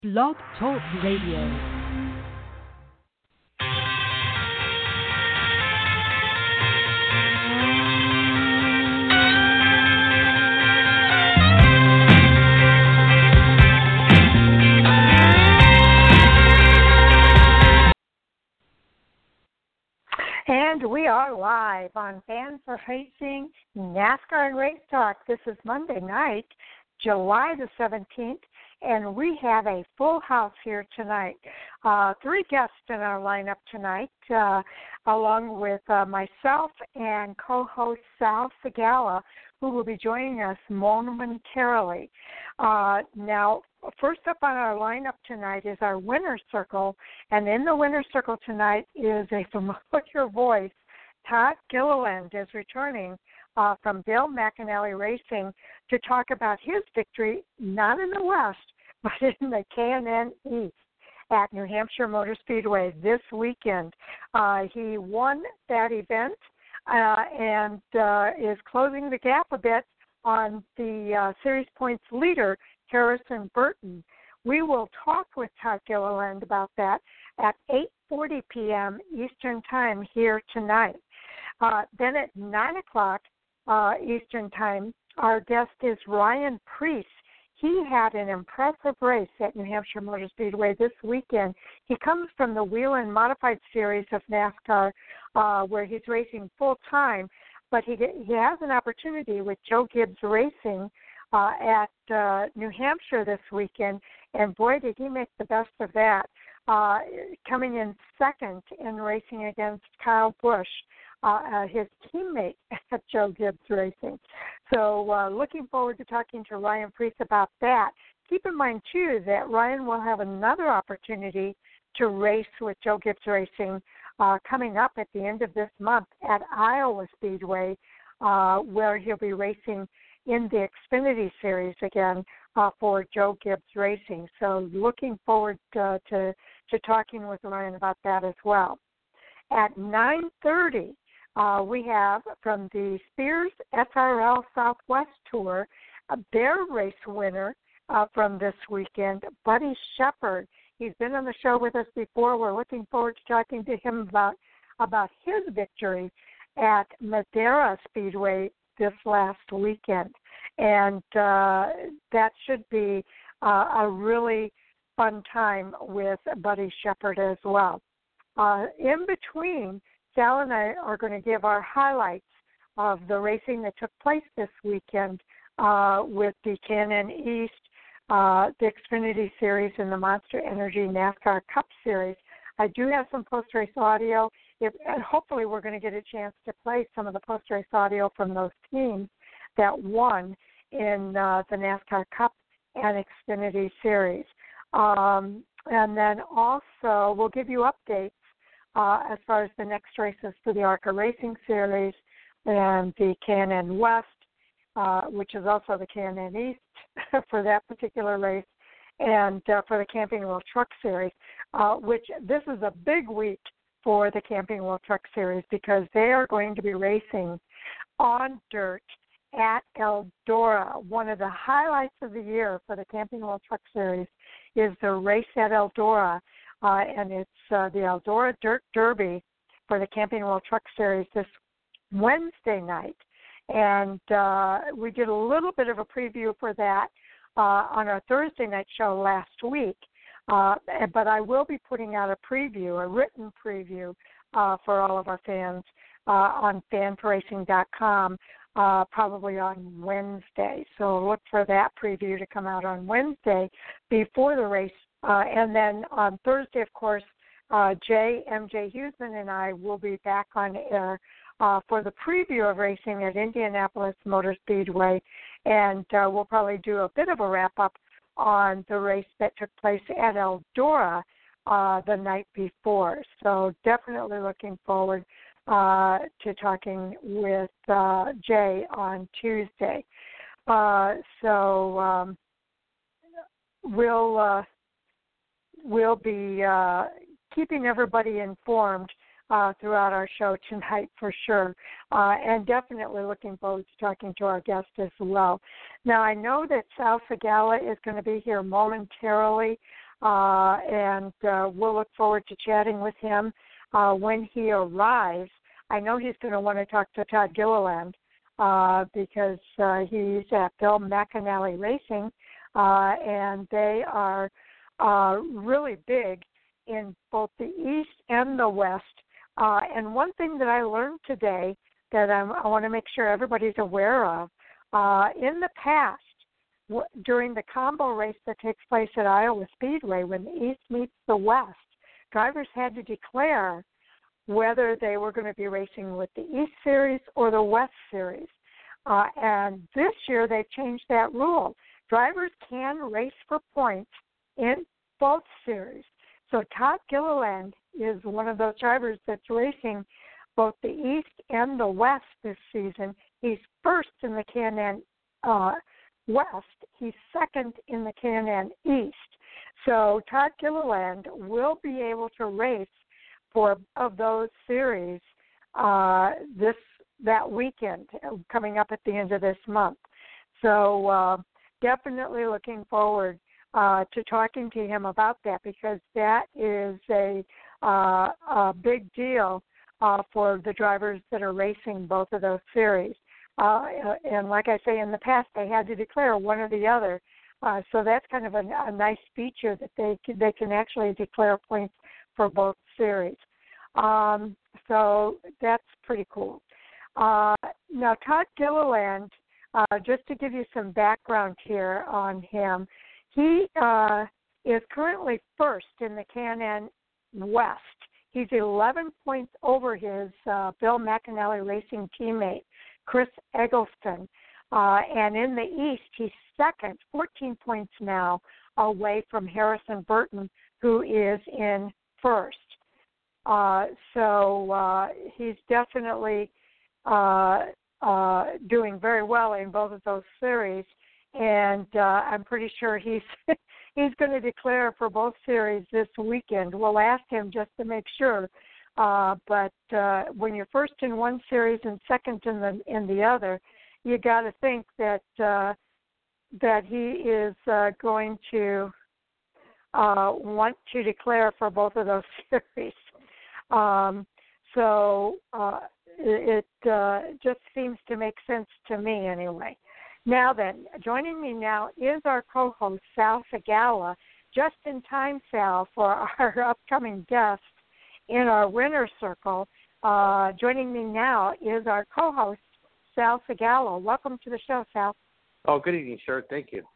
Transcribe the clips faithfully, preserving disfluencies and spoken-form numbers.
Blog Talk Radio. And we are live on Fans for Racing, NASCAR and Race Talk. This is Monday night, July the seventeenth, and we have a full house here tonight. Uh, three guests in our lineup tonight, uh, along with uh, myself and co-host Sal Segala, who will be joining us momentarily. Uh, now, first up on our lineup tonight is our winner's circle, and in the winner's circle tonight is a familiar voice. Todd Gilliland is returning uh, from Dale McAnally Racing to talk about his victory, not in the West, but in the K and N East at New Hampshire Motor Speedway this weekend. Uh, he won that event uh, and uh, is closing the gap a bit on the uh, series points leader, Harrison Burton. We will talk with Todd Gilliland about that at eight forty p.m. Eastern Time here tonight. Uh, then at nine o'clock uh, Eastern Time, our guest is Ryan Preece. He had an impressive race at New Hampshire Motor Speedway this weekend. He comes from the Whelen Modified Series of NASCAR, uh, where he's racing full-time, but he, he has an opportunity with Joe Gibbs Racing uh, at uh, New Hampshire this weekend, and boy, did he make the best of that, uh, coming in second in racing against Kyle Busch, uh, uh, his teammate at Joe Gibbs Racing. So uh, looking forward to talking to Ryan Preece about that. Keep in mind, too, that Ryan will have another opportunity to race with Joe Gibbs Racing uh, coming up at the end of this month at Iowa Speedway, uh, where he'll be racing in the Xfinity Series again uh, for Joe Gibbs Racing. So looking forward uh, to, to talking with Ryan about that as well. At nine thirty, Uh, we have from the Spears S R L Southwest Tour, a bear race winner uh, from this weekend, Buddy Shepard. He's been on the show with us before. We're looking forward to talking to him about, about his victory at Madera Speedway this last weekend. And uh, that should be uh, a really fun time with Buddy Shepard as well. Uh, in between, Sal and I are going to give our highlights of the racing that took place this weekend uh, with the K and N East, uh, the Xfinity Series, and the Monster Energy NASCAR Cup Series. I do have some post-race audio, if, and hopefully we're going to get a chance to play some of the post-race audio from those teams that won in uh, the NASCAR Cup and Xfinity Series. Um, and then also we'll give you updates Uh, as far as the next races for the ARCA Racing Series and the K and N West, uh, which is also the K and N East for that particular race, and uh, for the Camping World Truck Series, uh, which this is a big week for the Camping World Truck Series because they are going to be racing on dirt at Eldora. One of the highlights of the year for the Camping World Truck Series is the race at Eldora. Uh, and it's uh, the Eldora Dirt Derby for the Camping World Truck Series this Wednesday night. And uh, we did a little bit of a preview for that uh, on our Thursday night show last week. Uh, but I will be putting out a preview, a written preview uh, for all of our fans uh, on fan for racing dot com uh, probably on Wednesday. So look for that preview to come out on Wednesday before the race. Uh, and then on Thursday, of course, uh, Jay, M J Huseman, and I will be back on air uh, for the preview of racing at Indianapolis Motor Speedway, and uh, we'll probably do a bit of a wrap-up on the race that took place at Eldora uh, the night before. So definitely looking forward uh, to talking with uh, Jay on Tuesday. Uh, so um, we'll... Uh, We'll be uh, keeping everybody informed uh, throughout our show tonight for sure, uh, and definitely looking forward to talking to our guest as well. Now, I know that Sal Segala is going to be here momentarily. uh, and uh, we'll look forward to chatting with him uh, when he arrives. I know he's going to want to talk to Todd Gilliland uh, because uh, he's at Bill McAnally Racing, uh, and they are uh, really big in both the East and the West. Uh, and one thing that I learned today that I'm, I want to make sure everybody's aware of, uh, in the past, w- during the combo race that takes place at Iowa Speedway, when the East meets the West, drivers had to declare whether they were going to be racing with the East Series or the West Series. Uh, and this year they've changed that rule. Drivers can race for points in both series. So Todd Gilliland is one of those drivers that's racing both the East and the West this season. He's first in the K and N uh, West. He's second in the K and N East. So Todd Gilliland will be able to race for of those series uh, this that weekend coming up at the end of this month. So uh, definitely looking forward uh, to talking to him about that, because that is a, uh, a big deal uh, for the drivers that are racing both of those series. Uh, and like I say, in the past they had to declare one or the other. Uh, so that's kind of a, a nice feature that they can, they can actually declare points for both series. Um, so that's pretty cool. Uh, now, Todd Gilliland, uh, just to give you some background here on him, he uh, is currently first in the K and N West. He's eleven points over his uh, Bill McAnally Racing teammate, Chris Eggleston. Uh, and in the East, he's second, fourteen points now away from Harrison Burton, who is in first. Uh, so uh, he's definitely uh, uh, doing very well in both of those series, and uh, I'm pretty sure he's he's going to declare for both series this weekend. We'll ask him just to make sure. Uh, but uh, when you're first in one series and second in the in the other, you got to think that uh, that he is uh, going to uh, want to declare for both of those series. Um, so uh, it, it uh, just seems to make sense to me anyway. Now then, joining me now is our co-host, Sal Segala, just in time, Sal, for our upcoming guest in our winner's circle. Uh, joining me now is our co-host, Sal Segala. Welcome to the show, Sal. Oh, good evening, sir. Thank you.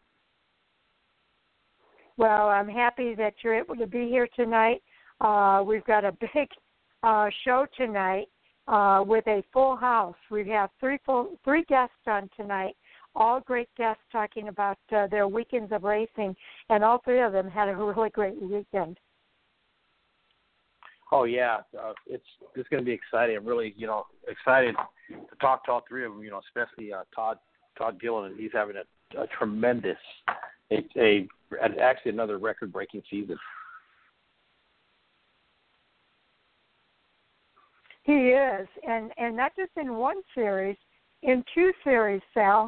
Well, I'm happy that you're able to be here tonight. Uh, we've got a big uh, show tonight uh, with a full house. We have three full, three guests on tonight, all great guests talking about uh, their weekends of racing, and all three of them had a really great weekend. Oh, yeah. Uh, it's it's going to be exciting. I'm really, you know, excited to talk to all three of them, you know, especially uh, Todd Todd Gilliland. He's having a, a tremendous, it's a, a actually another record-breaking season. He is, and, and not just in one series, in two series, Sal.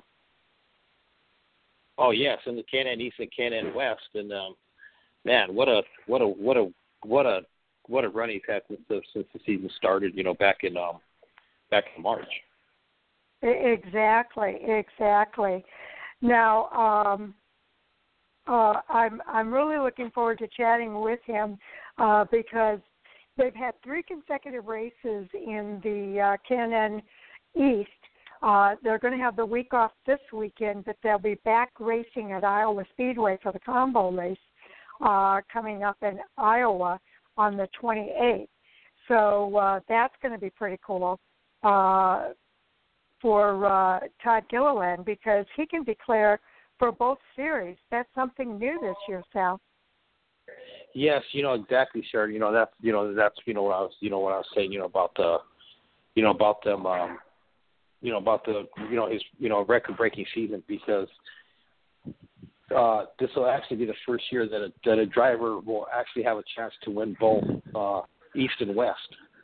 Oh yes, in the K and N East and K and N West, and um, man, what a what a what a what a what a run he's had since the since the season started. You know, back in um, back in March. Exactly, exactly. Now, um, uh, I'm I'm really looking forward to chatting with him uh, because they've had three consecutive races in the uh, K and N East. Uh, they're going to have the week off this weekend, but they'll be back racing at Iowa Speedway for the combo race uh, coming up in Iowa on the twenty-eighth. So uh, that's going to be pretty cool uh, for uh, Todd Gilliland because he can declare for both series. That's something new this year, Sal. Yes, you know exactly, sure. You know that's you know that's you know what I was you know what I was saying. You know about the you know about them. Um, you know, about the, you know, his, you know, record-breaking season because uh, this will actually be the first year that a, that a driver will actually have a chance to win both uh, East and West.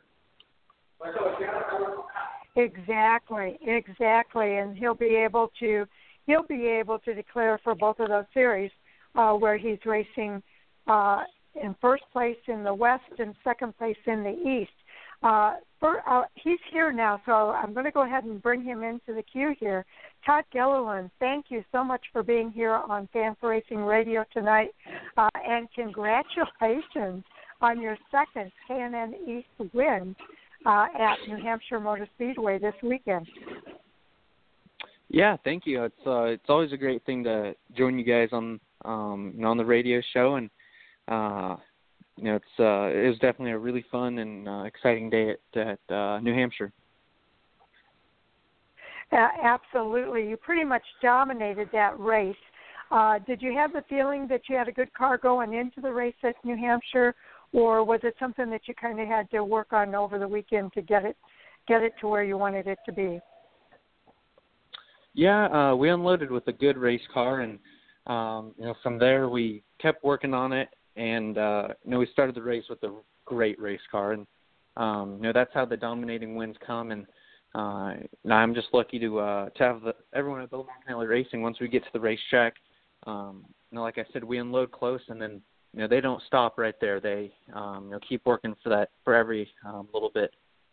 Exactly, exactly, and he'll be able to he'll be able to declare for both of those series uh, where he's racing uh, in first place in the West and second place in the East. Uh, for, uh, he's here now, so I'm going to go ahead and bring him into the queue here. Todd Gilliland, thank you so much for being here on Fan for Racing Radio tonight, uh, and congratulations on your second K and N East win uh, at New Hampshire Motor Speedway this weekend. Yeah, thank you. It's uh, it's always a great thing to join you guys on um, you know, on the radio show, and uh, you know, it's uh, it was definitely a really fun and uh, exciting day at, at uh, New Hampshire. Uh, absolutely, you pretty much dominated that race. Uh, did you have the feeling that you had a good car going into the race at New Hampshire, or was it something that you kind of had to work on over the weekend to get it get it to where you wanted it to be? Yeah, uh, we unloaded with a good race car, and um, you know, from there we kept working on it, and uh, you know, we started the race with a great race car, and um, you know, that's how the dominating wins come. And uh, I'm just lucky to uh, to have the, everyone at Bill McAnally Racing. Once we get to the racetrack, um, you know, like I said, we unload close, and then you know, they don't stop right there. They um, you know, keep working for that for every um, little bit.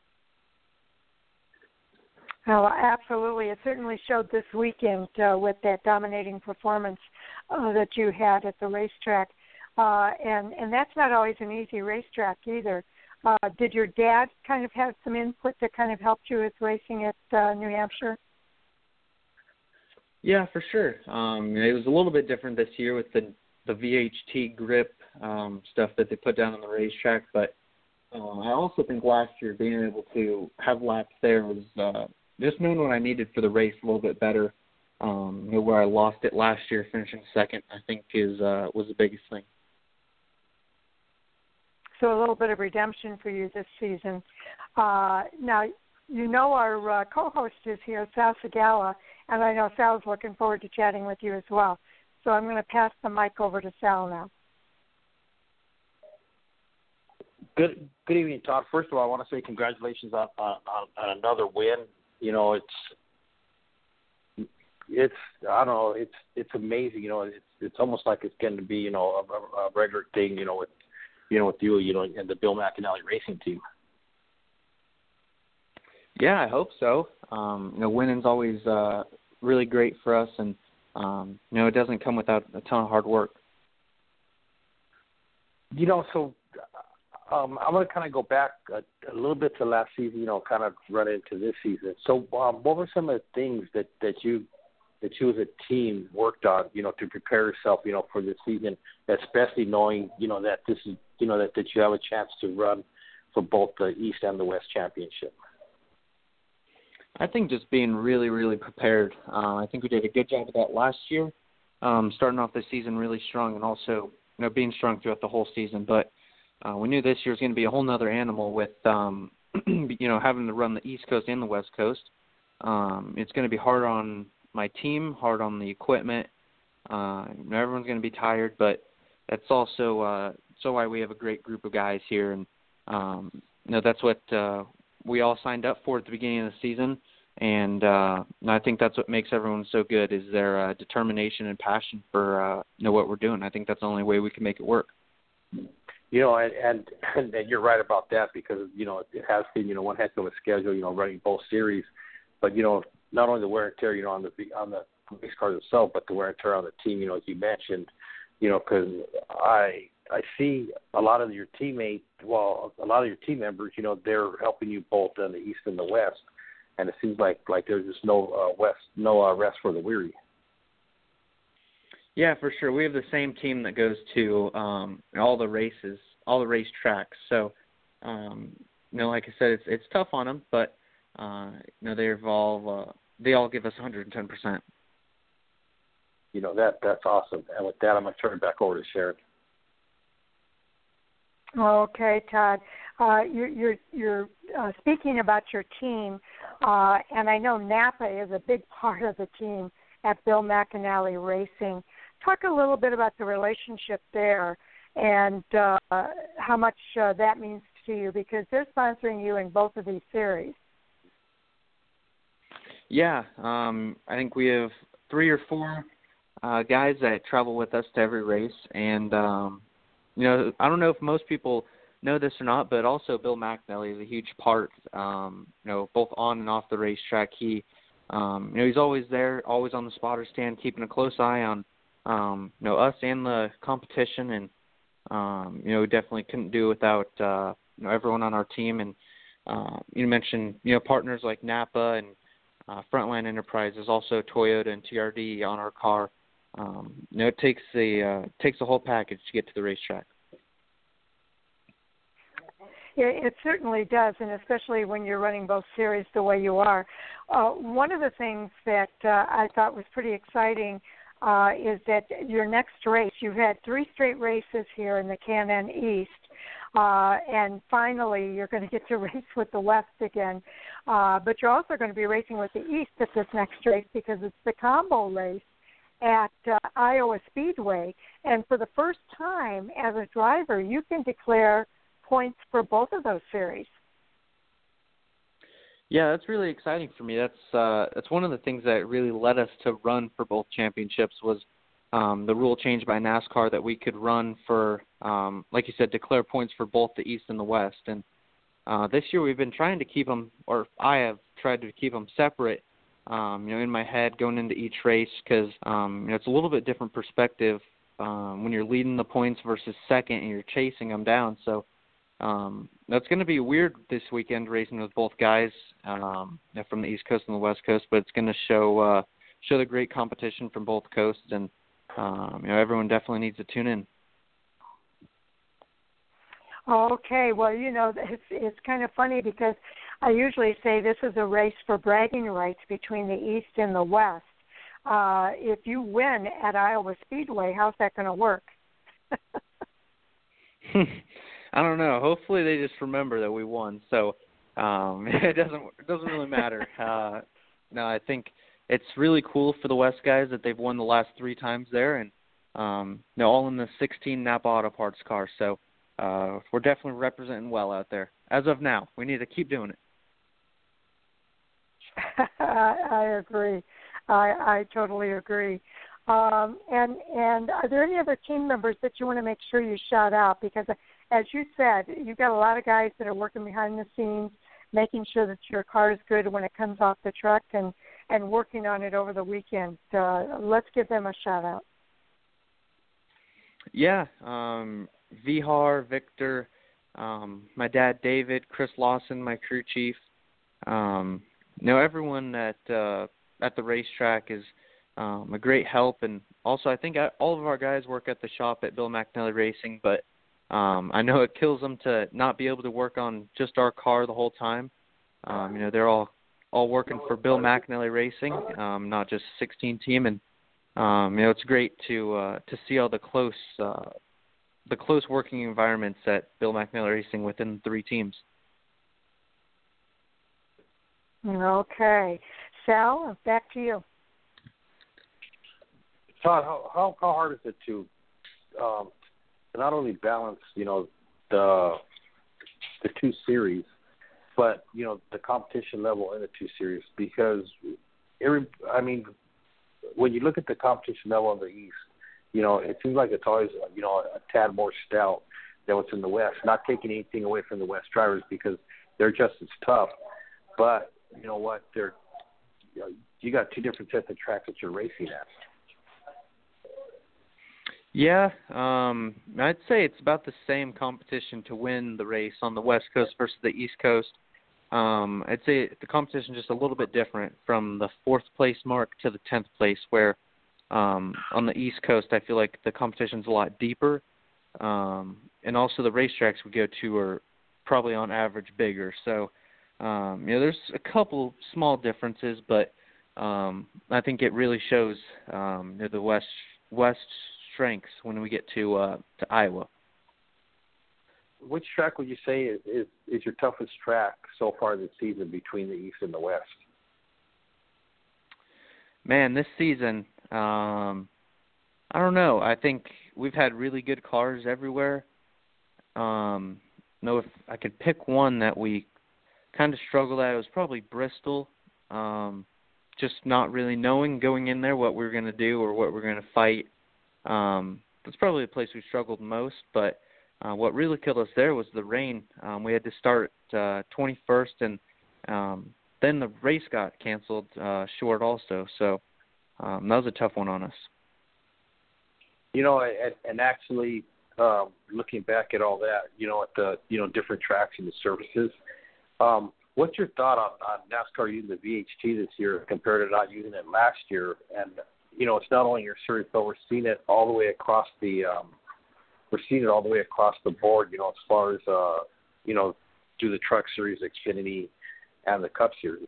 Oh, absolutely. It certainly showed this weekend uh, with that dominating performance uh, that you had at the racetrack. Uh, and, and that's not always an easy racetrack either. Uh, did your dad kind of have some input that kind of helped you with racing at uh, New Hampshire? Yeah, for sure. Um, it was a little bit different this year with the, the V H T grip um, stuff that they put down on the racetrack. But uh, I also think last year being able to have laps there was uh, – just knowing what I needed for the race a little bit better, um, you know, where I lost it last year, finishing second, I think is uh, was the biggest thing. So a little bit of redemption for you this season. Uh, now, you know our uh, co-host is here, Sal Segala, and I know Sal's looking forward to chatting with you as well. So I'm going to pass the mic over to Sal now. Good good evening, Todd. First of all, I want to say congratulations on, on, on another win. You know, it's it's I don't know, it's it's amazing. You know, it's it's almost like it's going to be, you know, a, a regular thing. You know, with you know with you, you know, and the Bill McAnally Racing team. Yeah, I hope so. Um, you know, winning's always uh, really great for us, and um, you know, it doesn't come without a ton of hard work. You know, so. Um, I'm going to kind of go back a, a little bit to last season, you know, kind of run into this season. So, um, what were some of the things that, that you that you as a team worked on, you know, to prepare yourself, you know, for this season, especially knowing, you know, that this is, you know, that, that you have a chance to run for both the East and the West Championship? I think just being really, really prepared. Uh, I think we did a good job of that last year, um, starting off the season really strong, and also, you know, being strong throughout the whole season. But Uh, we knew this year was going to be a whole nother animal with, um, you know, having to run the East Coast and the West Coast. Um, it's going to be hard on my team, hard on the equipment. Uh, everyone's going to be tired, but that's also uh, so why we have a great group of guys here, and um, you know, that's what uh, we all signed up for at the beginning of the season. And uh, I think that's what makes everyone so good is their uh, determination and passion for uh, you know what we're doing. I think that's the only way we can make it work. You know, and, and and you're right about that because, you know, it has been, you know, one heck of a schedule, you know, running both series. But, you know, not only the wear and tear, you know, on the on the race cars itself, but the wear and tear on the team, you know, as you mentioned, you know, because I I see a lot of your teammates, well, a lot of your team members, you know, they're helping you both on the East and the West. And it seems like, like there's just no uh, west, no uh, rest for the weary. Yeah, for sure. We have the same team that goes to um, all the races, all the race tracks. So, um, you know, like I said, it's it's tough on them, but uh, you know, they evolve. Uh, they all give us one hundred ten percent. You know, that that's awesome. And with that, I'm going to turn it back over to Sharon. Okay, Todd. Uh, you're you're, you're uh, speaking about your team, uh, and I know Napa is a big part of the team at Bill McAnally Racing. Talk a little bit about the relationship there and uh, how much uh, that means to you because they're sponsoring you in both of these series. Yeah, um, I think we have three or four uh, guys that travel with us to every race, and um, you know, I don't know if most people know this or not, but also Bill McAnally is a huge part, um, you know, both on and off the racetrack. He, um, you know, he's always there, always on the spotter stand, keeping a close eye on, um, you know, us and the competition. And, um, you know, we definitely couldn't do without, uh, you know, everyone on our team. And uh, you mentioned, you know, partners like Napa and uh, Frontline Enterprises, also Toyota and T R D on our car. Um, you know, it takes a uh, takes a whole package to get to the racetrack. It, it certainly does, and especially when you're running both series the way you are. Uh, one of the things that uh, I thought was pretty exciting uh, is that your next race, you've had three straight races here in the Can-Am East, uh, and finally you're going to get to race with the West again. Uh, but you're also going to be racing with the East at this next race because it's the combo race at uh, Iowa Speedway. And for the first time as a driver, you can declare points for both of those series. Yeah, that's really exciting for me. That's uh, that's one of the things that really led us to run for both championships was um, the rule change by NASCAR that we could run for, um, like you said, declare points for both the East and the West. And uh, this year we've been trying to keep them, or I have tried to keep them separate, um, you know, in my head going into each race because um, you know, it's a little bit different perspective um, when you're leading the points versus second and you're chasing them down. So Um, that's going to be weird this weekend racing with both guys um, from the East Coast and the West Coast, but it's going to show uh, show the great competition from both coasts, and um, you know everyone definitely needs to tune in. Okay, well, you know, it's it's kind of funny because I usually say this is a race for bragging rights between the East and the West. Uh, if you win at Iowa Speedway, how's that going to work? I don't know. Hopefully they just remember that we won. So um, it doesn't it doesn't really matter. Uh, no, I think it's really cool for the West guys that they've won the last three times there, and um, you know, all in the sixteen Napa Auto Parts car. So uh, we're definitely representing well out there. As of now, we need to keep doing it. I, I agree. I, I totally agree. Um, and and are there any other team members that you want to make sure you shout out? Because as you said, you've got a lot of guys that are working behind the scenes, making sure that your car is good when it comes off the truck and, and working on it over the weekend. Uh, let's give them a shout-out. Yeah, um, Vihar, Victor, um, my dad David, Chris Lawson, my crew chief. Um, you know, everyone at, uh, at the racetrack is um, a great help. And also I think I, all of our guys work at the shop at Bill McAnally Racing, but Um, I know it kills them to not be able to work on just our car the whole time. Um, you know, they're all, all working for Bill McAnally Racing, um, not just sixteen team. And, um, you know, it's great to, uh, to see all the close, uh, the close working environments at Bill McAnally Racing within the three teams. Okay. Sal, back to you. Todd, how, how, how hard is it to, um, to not only balance, you know, the the two series, but, you know, the competition level in the two series? Because, every, I mean, when you look at the competition level in the East, you know, it seems like it's always, you know, a tad more stout than what's in the West. Not taking anything away from the West drivers because they're just as tough. But, you know what, they're, you know, you got two different sets of tracks that you're racing at. Yeah, um, I'd say it's about the same competition to win the race on the West Coast versus the East Coast. Um, I'd say the competition is just a little bit different from the fourth place mark to the tenth place, where um, on the East Coast I feel like the competition's a lot deeper, um, and also the racetracks we go to are probably on average bigger. So, um, you know, there's a couple small differences, but um, I think it really shows um, you know, the West West. strengths when we get to uh, to Iowa. Which track would you say is, is, is your toughest track so far this season between the East and the West? Man, this season, um, I don't know. I think we've had really good cars everywhere. Um, know if I could pick one that we kind of struggled at, it was probably Bristol. Um, just not really knowing going in there what we were going to do or what we we're going to fight. Um, that's probably the place we struggled most. But uh, what really killed us there was the rain. Um, we had to start uh, twenty-first, and um, then the race got canceled uh, short also. So um, that was a tough one on us. You know, and, and actually, um, looking back at all that, you know, at the you know different tracks and the surfaces, um, what's your thought on, on NASCAR using the V H T this year compared to not using it last year? And you know, it's not only your series, but we're seeing it all the way across the um, we're seeing it all the way across the board. You know, as far as uh, you know, through the Truck Series, Xfinity, and the Cup Series.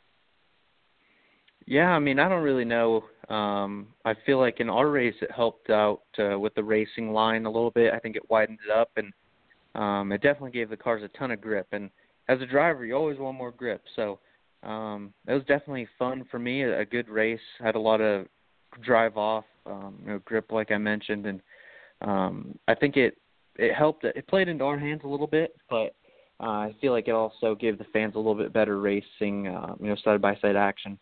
Yeah, I mean, I don't really know. Um, I feel like in our race it helped out uh, with the racing line a little bit. I think it widened it up, and um, it definitely gave the cars a ton of grip. And as a driver, you always want more grip. So um, it was definitely fun for me, a, a good race. I had a lot of drive off, um, you know, grip like I mentioned, and um, I think it it helped. It played into our hands a little bit, but uh, I feel like it also gave the fans a little bit better racing, uh, you know, side by side action.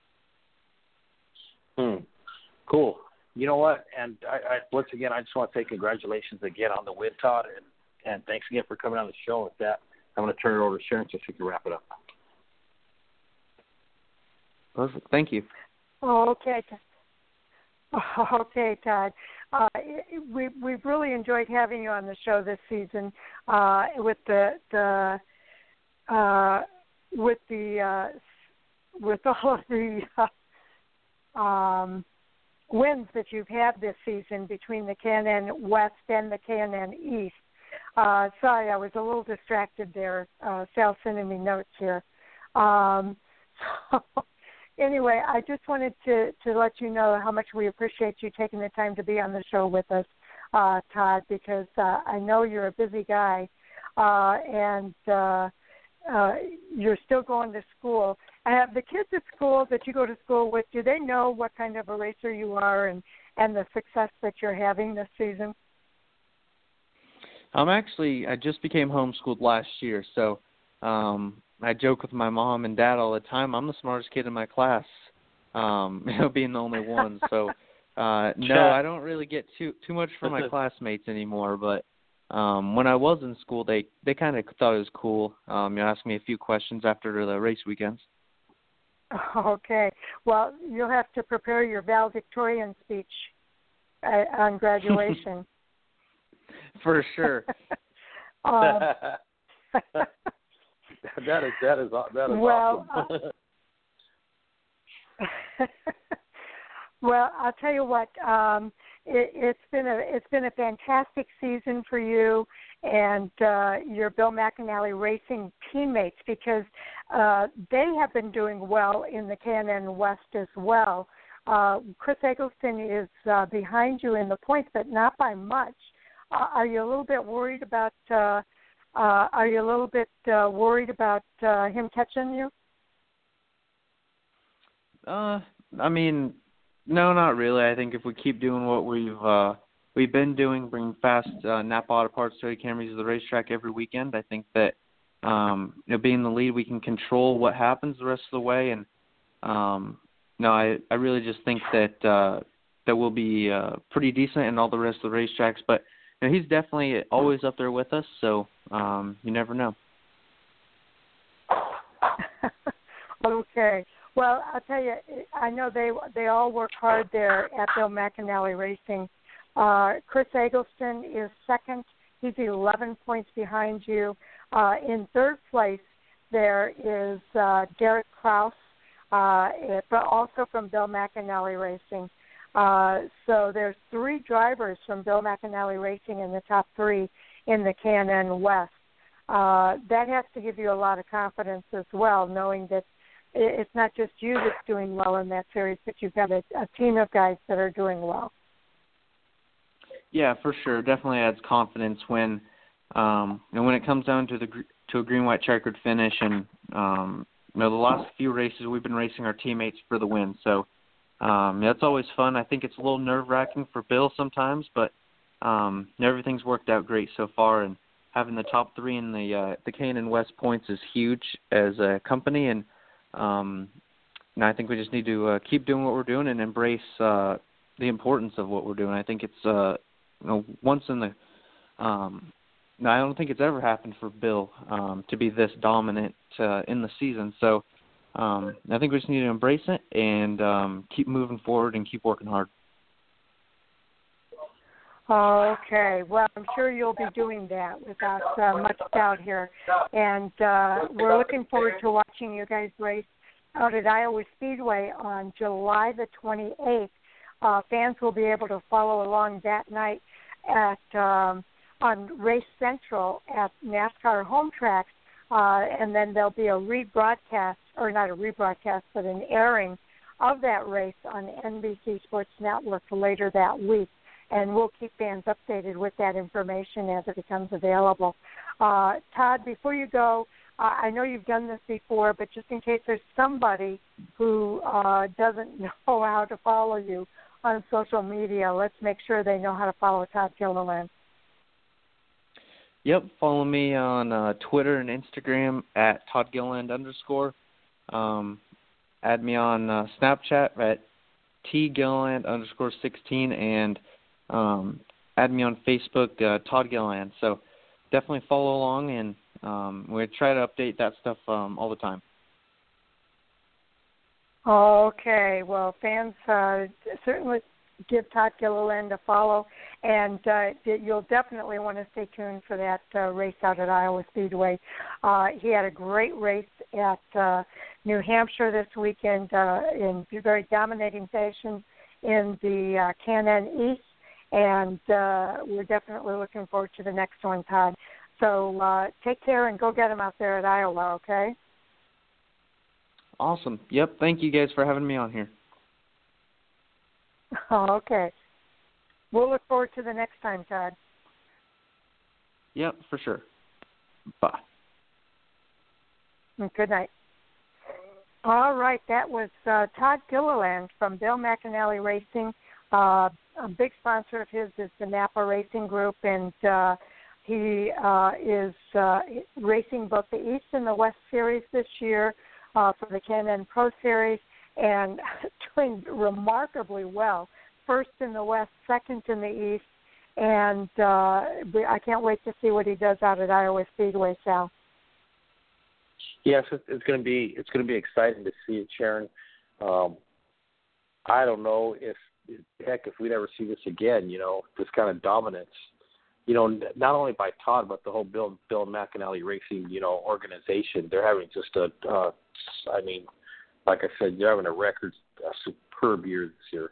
Hmm. Cool. You know what? And I, I, once again, I just want to say congratulations again on the win, Todd, and, and thanks again for coming on the show. With that, I'm going to turn it over to Sharon so she can wrap it up. Perfect. Thank you. Oh, okay. Okay, Todd. Uh, we we've really enjoyed having you on the show this season uh, with the the uh, with the uh, with all of the. Uh, Um, wins that you've had this season between the K and N West and the K and N East. Uh, sorry, I was a little distracted there. Uh, Sal's sending me notes here. Um, so anyway, I just wanted to, to let you know how much we appreciate you taking the time to be on the show with us, uh, Todd, because uh, I know you're a busy guy, uh, and uh, uh, you're still going to school. Have the kids at school that you go to school with, do they know what kind of a racer you are and, and the success that you're having this season? I'm actually, I just became homeschooled last year, so um, I joke with my mom and dad all the time. I'm the smartest kid in my class, um, you know, being the only one. So, uh, no, I don't really get too too much from my classmates anymore, but um, when I was in school, they, they kind of thought it was cool. Um, you know, asked me a few questions after the race weekends. Okay. Well, you'll have to prepare your valedictorian speech uh, on graduation. For sure. um, that is that is that is well, awesome. uh, well, I'll tell you what. Um, it, it's been a it's been a fantastic season for you and uh, your Bill McAnally Racing teammates, because uh, they have been doing well in the K and N West as well. Uh, Chris Eggleston is uh, behind you in the points, but not by much. Uh, are you a little bit worried about? Uh, uh, are you a little bit uh, worried about uh, him catching you? Uh, I mean, no, not really. I think if we keep doing what we've uh, we've been doing, bringing fast uh, Napa Auto Parts Toyota Camrys to the racetrack every weekend, I think that um, you know, being the lead, we can control what happens the rest of the way. And um, no, I, I really just think that uh, that we'll be uh, pretty decent in all the rest of the racetracks. But you know, he's definitely always up there with us, so um, you never know. Okay. Well, I'll tell you, I know they they all work hard there at Bill McAnally Racing. Uh, Chris Eggleston is second. He's eleven points behind you. Uh, in third place, there is uh, Derek Kraus, uh, but also from Bill McAnally Racing. Uh, so there's three drivers from Bill McAnally Racing in the top three in the K and N West. Uh, that has to give you a lot of confidence as well, knowing that it's not just you that's doing well in that series, but you've got a, a team of guys that are doing well. Yeah, for sure. Definitely adds confidence when, um, you know, when it comes down to the to a green white checkered finish. And um, you know, the last few races we've been racing our teammates for the win. So um, that's always fun. I think it's a little nerve wracking for Bill sometimes, but um, everything's worked out great so far. And having the top three in the uh, the K and N West points is huge as a company. And um, and I think we just need to uh, keep doing what we're doing and embrace uh, the importance of what we're doing. I think it's uh, you know, once in the um, no, I don't think it's ever happened for Bill um, to be this dominant uh, in the season. So um, I think we just need to embrace it and um, keep moving forward and keep working hard. Okay. Well, I'm sure you'll be doing that without uh, much doubt here. And uh, we're looking forward to watching you guys race out at Iowa Speedway on July the twenty-eighth. Uh, fans will be able to follow along that night at um, on Race Central at NASCAR Home Tracks, uh, and then there'll be a rebroadcast, or not a rebroadcast, but an airing of that race on N B C Sports Network later that week. And we'll keep fans updated with that information as it becomes available. Uh, Todd, before you go, uh, I know you've done this before, but just in case there's somebody who uh, doesn't know how to follow you on social media, let's make sure they know how to follow Todd Gilliland. Yep, follow me on uh, Twitter and Instagram at Todd Gilliland underscore. Um, add me on uh, Snapchat at T Gilliland underscore sixteen, and um, add me on Facebook, uh, Todd Gilliland. So definitely follow along, and um, we try to update that stuff um, all the time. Okay. Well, fans uh, certainly give Todd Gilliland a follow, and uh, you'll definitely want to stay tuned for that uh, race out at Iowa Speedway. Uh, he had a great race at uh, New Hampshire this weekend uh, in very dominating fashion in the uh, Can-Am East, and uh, we're definitely looking forward to the next one, Todd. So uh, take care and go get him out there at Iowa, okay? Awesome. Yep, thank you guys for having me on here. Oh, okay. We'll look forward to the next time, Todd. Yep, for sure. Bye. Good night. All right, that was uh, Todd Gilliland from Bill McAnally Racing. Uh, a big sponsor of his is the Napa Racing Group, and uh, he uh, is uh, racing both the East and the West Series this year uh, for the Can-Am Pro Series, and doing remarkably well. First in the West, second in the East, and uh, I can't wait to see what he does out at Iowa Speedway, Sal. Yes, it's going to be it's going to be exciting to see it, Sharon. Um, I don't know if heck if we'd ever see this again. You know, this kind of dominance. You know, not only by Todd, but the whole Bill Bill McAnally Racing, you know, organization. They're having just a, uh, I mean, like I said, they're having a record, a superb year this year.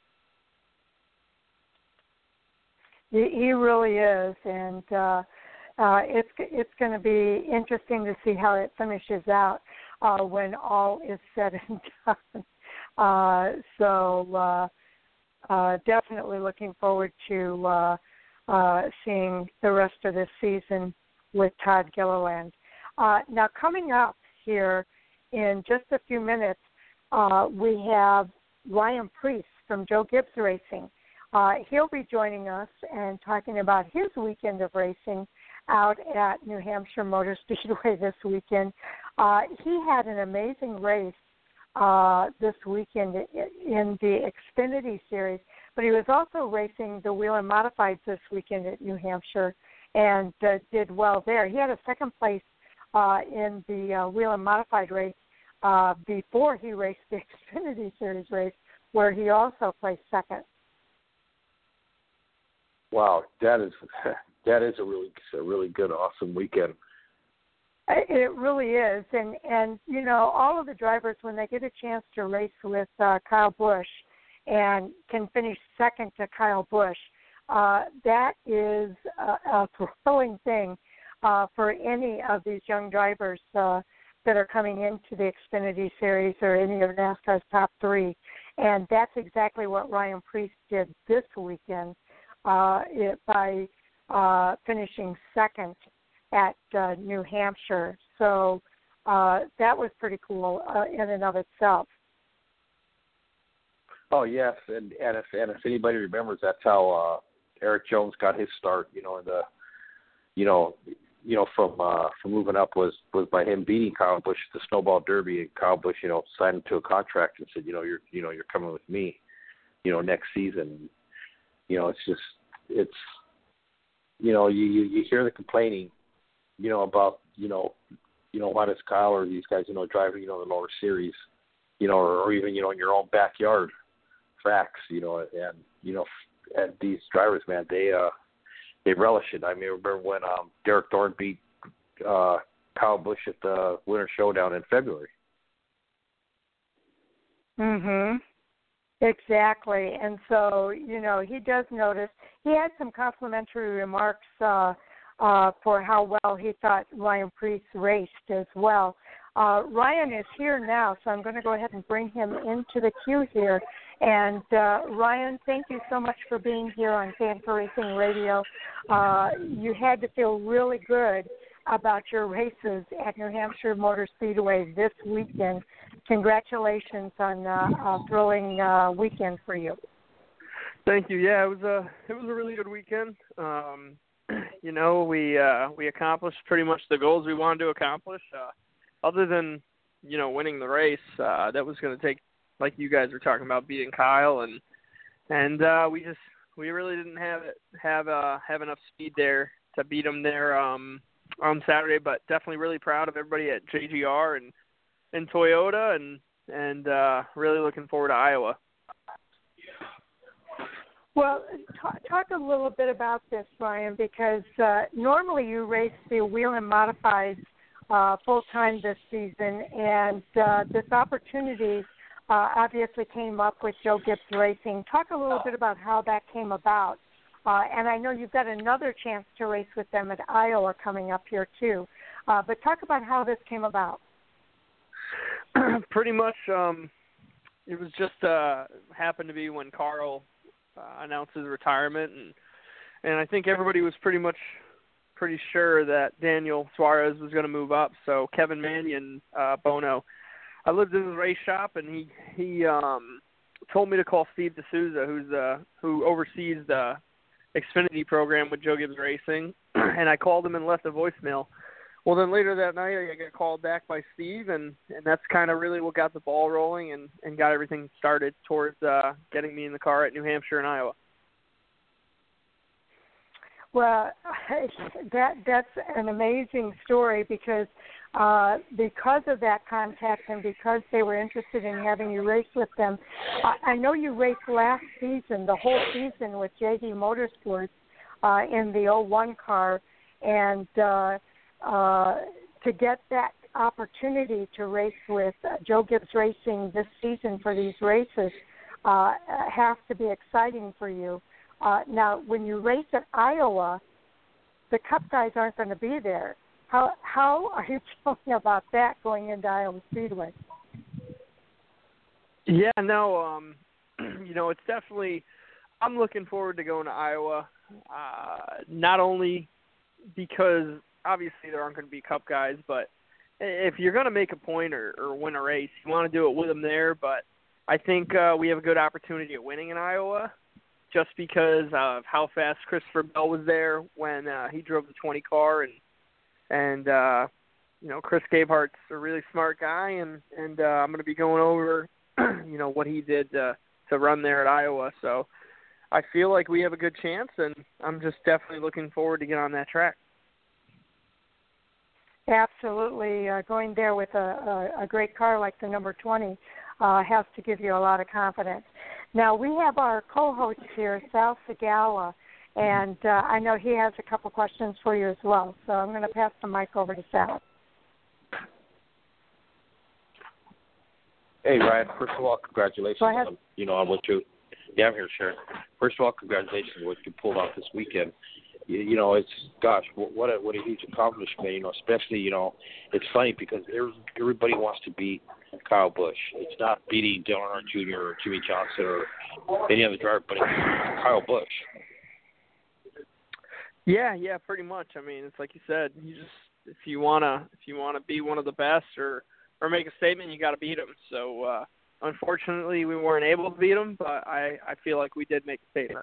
He really is, and uh, uh, it's it's going to be interesting to see how it finishes out uh, when all is said and done. Uh, so uh, uh, definitely looking forward to uh, uh, seeing the rest of this season with Todd Gilliland. Uh, now, coming up here in just a few minutes, uh, we have Ryan Preece from Joe Gibbs Racing. Uh, he'll be joining us and talking about his weekend of racing out at New Hampshire Motor Speedway this weekend. Uh, he had an amazing race uh, this weekend in the Xfinity Series, but he was also racing the Whelen Modifieds this weekend at New Hampshire and uh, did well there. He had a second place uh, in the uh, Whelen Modified race uh, before he raced the Xfinity Series race, where he also placed second. Wow, that is that is a really a really good, awesome weekend. It really is, and and you know, all of the drivers, when they get a chance to race with uh, Kyle Busch and can finish second to Kyle Busch, uh, that is a, a thrilling thing uh, for any of these young drivers uh, that are coming into the Xfinity Series or any of NASCAR's top three, and that's exactly what Ryan Preece did this weekend. Uh, it, by uh, finishing second at uh, New Hampshire. So uh, that was pretty cool uh, in and of itself. Oh, yes, and, and, if, and if anybody remembers, that's how uh, Eric Jones got his start, you know, in the, you know, you know, from uh, from moving up was, was by him beating Kyle Busch at the Snowball Derby, and Kyle Busch, you know, signed him to a contract and said, you know, you're, you know, you're coming with me, you know, next season. You know, it's just, it's you know you, you you hear the complaining, you know about you know you know why does Kyle or these guys you know driving you know the lower series, you know or, or even you know in your own backyard tracks, you know and you know and these drivers, man, they uh they relish it. I mean, I remember when um Derek Thorne beat uh Kyle Busch at the Winter Showdown in February. Mhm. Exactly. And so, you know, he does notice. He had some complimentary remarks uh, uh, for how well he thought Ryan Preece raced as well. Uh, Ryan is here now, so I'm going to go ahead and bring him into the queue here. And, uh, Ryan, thank you so much for being here on Fan for Racing Radio. Uh, you had to feel really good about your races at New Hampshire Motor Speedway this weekend. Congratulations on uh, a thrilling uh, weekend for you. Thank you. Yeah, it was a it was a really good weekend. Um, you know, we uh, we accomplished pretty much the goals we wanted to accomplish. Uh, other than you know winning the race, uh, that was going to take, like you guys were talking about, beating Kyle, and and uh, we just we really didn't have it have uh, have enough speed there to beat him there um, on Saturday. But definitely really proud of everybody at J G R and. in Toyota, and and uh, really looking forward to Iowa. Well, talk, talk a little bit about this, Ryan, because uh, normally you race the Whelen Modifieds uh, full-time this season, and uh, this opportunity uh, obviously came up with Joe Gibbs Racing. Talk a little bit about how that came about. Uh, and I know you've got another chance to race with them at Iowa coming up here, too. Uh, but talk about how this came about. Pretty much, um, it was just uh, happened to be when Carl uh, announced his retirement, and and I think everybody was pretty much pretty sure that Daniel Suarez was going to move up. So Kevin Mannion, uh, Bono, I lived in his race shop, and he he um, told me to call Steve D'Souza, who's uh, who oversees the Xfinity program with Joe Gibbs Racing, and I called him and left a voicemail. Well, then later that night, I got called back by Steve, and, and that's kind of really what got the ball rolling and, and got everything started towards uh, getting me in the car at New Hampshire and Iowa. Well, that that's an amazing story because uh, because of that contact and because they were interested in having you race with them. I, I know you raced last season, the whole season with J D Motorsports uh, in the oh one car, and uh, uh, to get that opportunity to race with uh, Joe Gibbs Racing this season for these races uh, has to be exciting for you. Uh, now, when you race at Iowa, the Cup guys aren't going to be there. How how are you feeling about that going into Iowa Speedway? Yeah, no, um, you know, it's definitely. I'm looking forward to going to Iowa. Uh, not only because obviously there aren't going to be Cup guys, but if you're going to make a point or, or win a race, you want to do it with them there. But I think uh, we have a good opportunity at winning in Iowa, just because of how fast Christopher Bell was there when uh, he drove the twenty car, and and uh, you know Chris Gabehart's a really smart guy, and and uh, I'm going to be going over you know what he did uh, to run there at Iowa. So I feel like we have a good chance, and I'm just definitely looking forward to get on that track. Absolutely, uh, going there with a, a, a great car like the number twenty uh, has to give you a lot of confidence. Now, we have our co-host here, Sal Segala, and uh, I know he has a couple questions for you as well. So I'm going to pass the mic over to Sal. Hey, Ryan, first of all, congratulations Go ahead. on, you know, on what you, yeah, I'm here, Sharon. First of all, congratulations on what you pulled off this weekend. You, you know, it's, gosh, what a, what a huge accomplishment, you know, especially, you know, it's funny because everybody wants to beat Kyle Busch. It's not beating Dale Earnhardt Junior or Jimmy Johnson or any other driver, but it's Kyle Busch. Yeah, yeah, pretty much. I mean, it's like you said. You just if you wanna if you wanna be one of the best or or make a statement, you got to beat them. So uh, unfortunately, we weren't able to beat them, but I I feel like we did make a statement.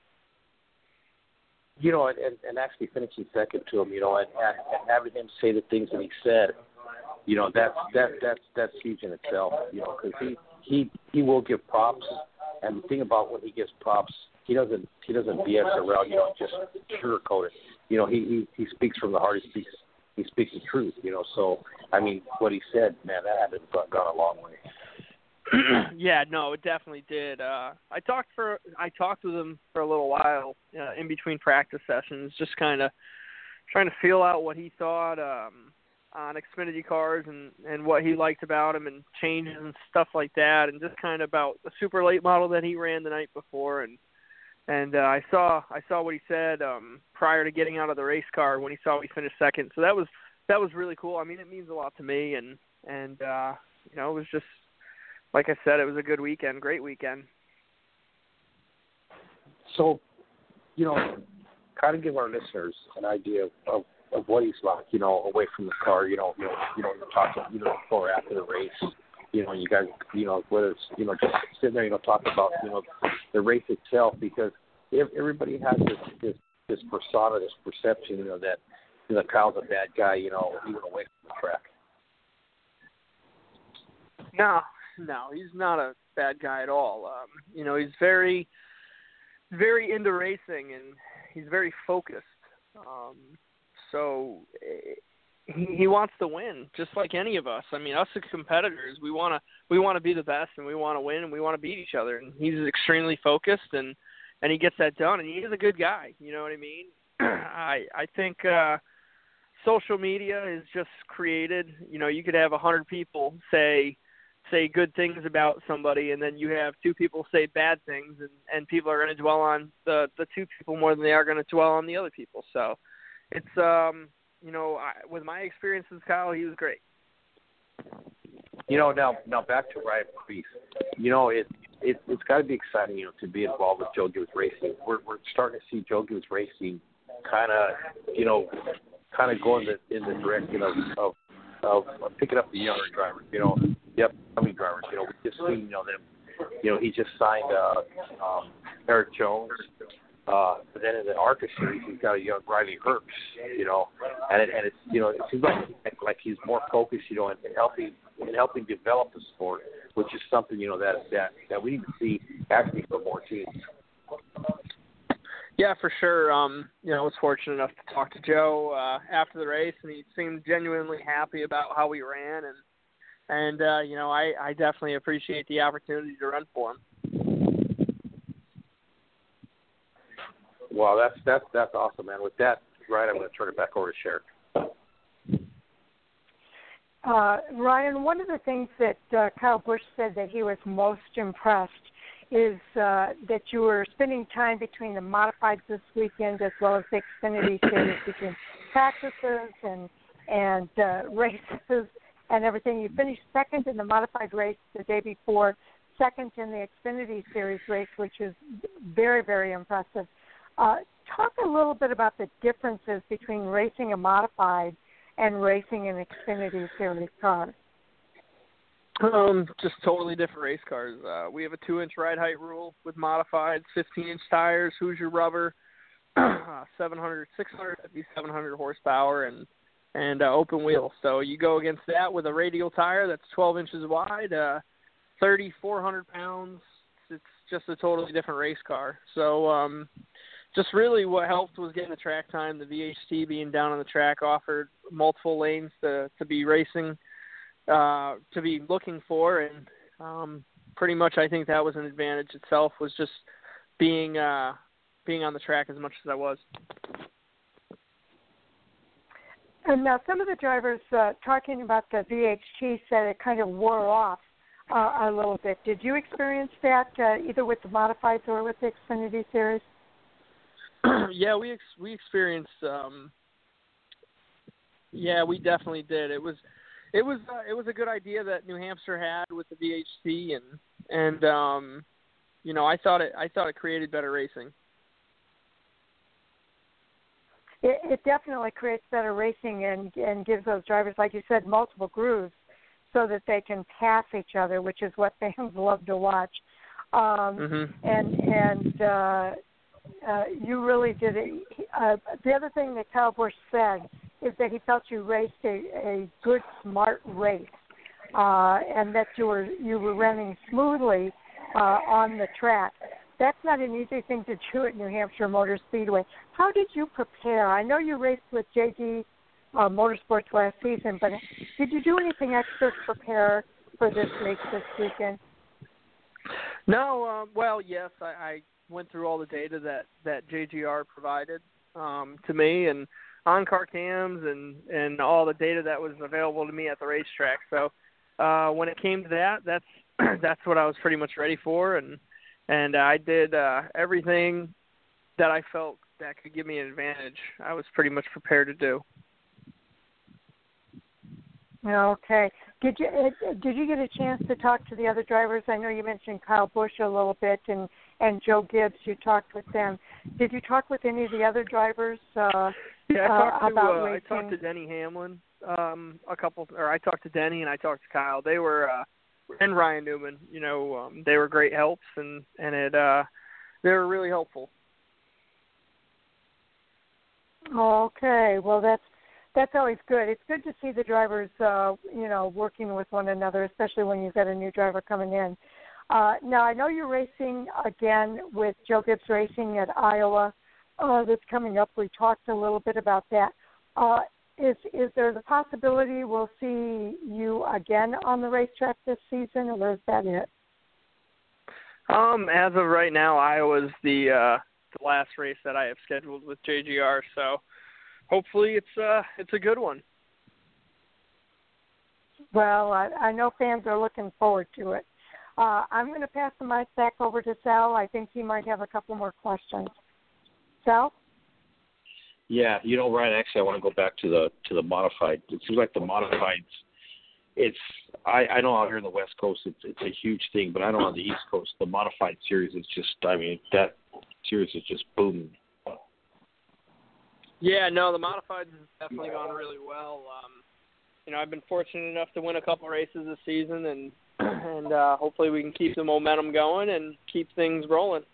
You know, and, and actually finishing second to him, you know, and, and having him say the things that he said. You know, that's that that's that's huge in itself. You know, because he, he he will give props, and the thing about when he gives props, he doesn't he doesn't B S around, you know, just sugarcoat it. You know, he, he, he speaks from the heart. He speaks he speaks the truth. You know, so I mean, what he said, man, that had gone, gone a long way. Yeah, no, it definitely did. Uh, I talked for I talked with him for a little while uh, in between practice sessions, just kind of trying to feel out what he thought um, on Xfinity cars and, and what he liked about him and changes and stuff like that, and just kind of about the super late model that he ran the night before. And and uh, I saw I saw what he said um, prior to getting out of the race car when he saw we finished second. So that was that was really cool. I mean, it means a lot to me, and and uh, you know, it was just. Like I said, it was a good weekend, great weekend. So, you know, kind of give our listeners an idea of, of what he's like, you know, away from the car, you know, you know, you know, you're talking, you know, before or after the race, you know, you guys, you know, whether it's, you know, just sitting there, you know, talking about, you know, the race itself, because everybody has this, this, this persona, this perception, you know, that, you know, Kyle's a bad guy, you know, even away from the track. No. No, he's not a bad guy at all. Um, you know, he's very, very into racing, and he's very focused. Um, so he, he wants to win, just like any of us. I mean, us as competitors, we want to we want to be the best, and we want to win, and we want to beat each other. And he's extremely focused, and, and he gets that done. And he is a good guy. You know what I mean? I I think uh, social media is just created. You know, you could have a hundred people say. say good things about somebody, and then you have two people say bad things, and, and people are going to dwell on the, the two people more than they are going to dwell on the other people. So it's, um, you know, I, with my experiences, Kyle, he was great. You know, now now back to Ryan Preece. You know, it, it, it's got to be exciting, you know, to be involved with Joe Gibbs Racing. We're, we're starting to see Joe Gibbs Racing kind of, you know, kind of go in the, in the direction of, of, of, of picking up the younger drivers, you know, Yep, coming drivers. You know, we just seen, you know, them. You know, he just signed uh, um, Eric Jones. Uh, but then in the ARCA series, he's got a young Riley Herbst. You know, and it, and it's you know, it seems like like he's more focused. You know, in, in helping in helping develop the sport, which is something you know that that that we need to see actually for more teams. Yeah, for sure. Um, you know, I was fortunate enough to talk to Joe uh, after the race, and he seemed genuinely happy about how we ran and. And, uh, you know, I, I definitely appreciate the opportunity to run for him. Well, that's that's that's awesome, man. With that, right, I'm going to turn it back over to Sharon. Uh, Ryan, one of the things that uh, Kyle Busch said that he was most impressed is uh, that you were spending time between the modifieds this weekend as well as the Xfinity series between practices and, and uh, races. And everything. You finished second in the modified race the day before, second in the Xfinity Series race, which is very, very impressive. Uh, talk a little bit about the differences between racing a modified and racing an Xfinity Series car. Um, just totally different race cars. Uh, we have a two-inch ride height rule with modifieds, fifteen-inch tires, Hoosier rubber, uh, seven hundred, six fifty, seven hundred horsepower, and and uh, open wheels. So you go against that with a radial tire that's twelve inches wide, uh, thirty-four hundred pounds. It's just a totally different race car. So um, just really what helped was getting the track time. The V H T being down on the track offered multiple lanes to, to be racing, uh, to be looking for. And um, pretty much I think that was an advantage itself, was just being, uh, being on the track as much as I was. And now some of the drivers uh, talking about the V H T said it kind of wore off uh, a little bit. Did you experience that uh, either with the modifieds or with the Xfinity Series? Yeah, we ex- we experienced. Um, yeah, we definitely did. It was it was uh, it was a good idea that New Hampshire had with the V H T, and and um, you know I thought it I thought it created better racing. It, it definitely creates better racing and, and gives those drivers, like you said, multiple grooves so that they can pass each other, which is what fans love to watch. Um, mm-hmm. And and uh, uh, you really did it. Uh, the other thing that Kyle Busch said is that he felt you raced a, a good, smart race, uh, and that you were you were running smoothly uh, on the track. that's not an easy thing to do at New Hampshire Motor Speedway. How did you prepare? I know you raced with J G uh, Motorsports last season, but did you do anything extra to prepare for this race this weekend? No, uh, well, yes, I, I went through all the data that, that J G R provided um, to me, and on-car cams and, and all the data that was available to me at the racetrack. So uh, when it came to that, that's that's what I was pretty much ready for, and and I did uh, everything that I felt that could give me an advantage. I was pretty much prepared to do. Okay. Did you uh, did you get a chance to talk to the other drivers? I know you mentioned Kyle Busch a little bit and, and Joe Gibbs. You talked with them. Did you talk with any of the other drivers uh, yeah, I talked uh, to, about uh, racing? I talked to Denny Hamlin um, a couple, or I talked to Denny and I talked to Kyle. They were uh, and Ryan Newman. You know, um, they were great helps, and and it uh, they were really helpful. Okay. Well, that's. That's always good. It's good to see the drivers, uh, you know, working with one another, especially when you've got a new driver coming in. Uh, now, I know you're racing again with Joe Gibbs Racing at Iowa. Uh, that's coming up. We talked a little bit about that. Uh, is is there the possibility we'll see you again on the racetrack this season, or is that it? Um, as of right now, Iowa's the uh, the last race that I have scheduled with J G R. So. Hopefully it's uh it's a good one. Well, I, I know fans are looking forward to it. Uh, I'm going to pass the mic back over to Sal. I think he might have a couple more questions. Sal? Yeah, you know, Ryan, actually I want to go back to the to the modified. It seems like the modifieds, it's I, I know out here in the West Coast it's it's a huge thing, but I know on the East Coast the modified series is just I mean that series is just booming. Yeah, no, the modifieds has definitely gone really well. Um, you know, I've been fortunate enough to win a couple races this season, and and uh, hopefully we can keep the momentum going and keep things rolling.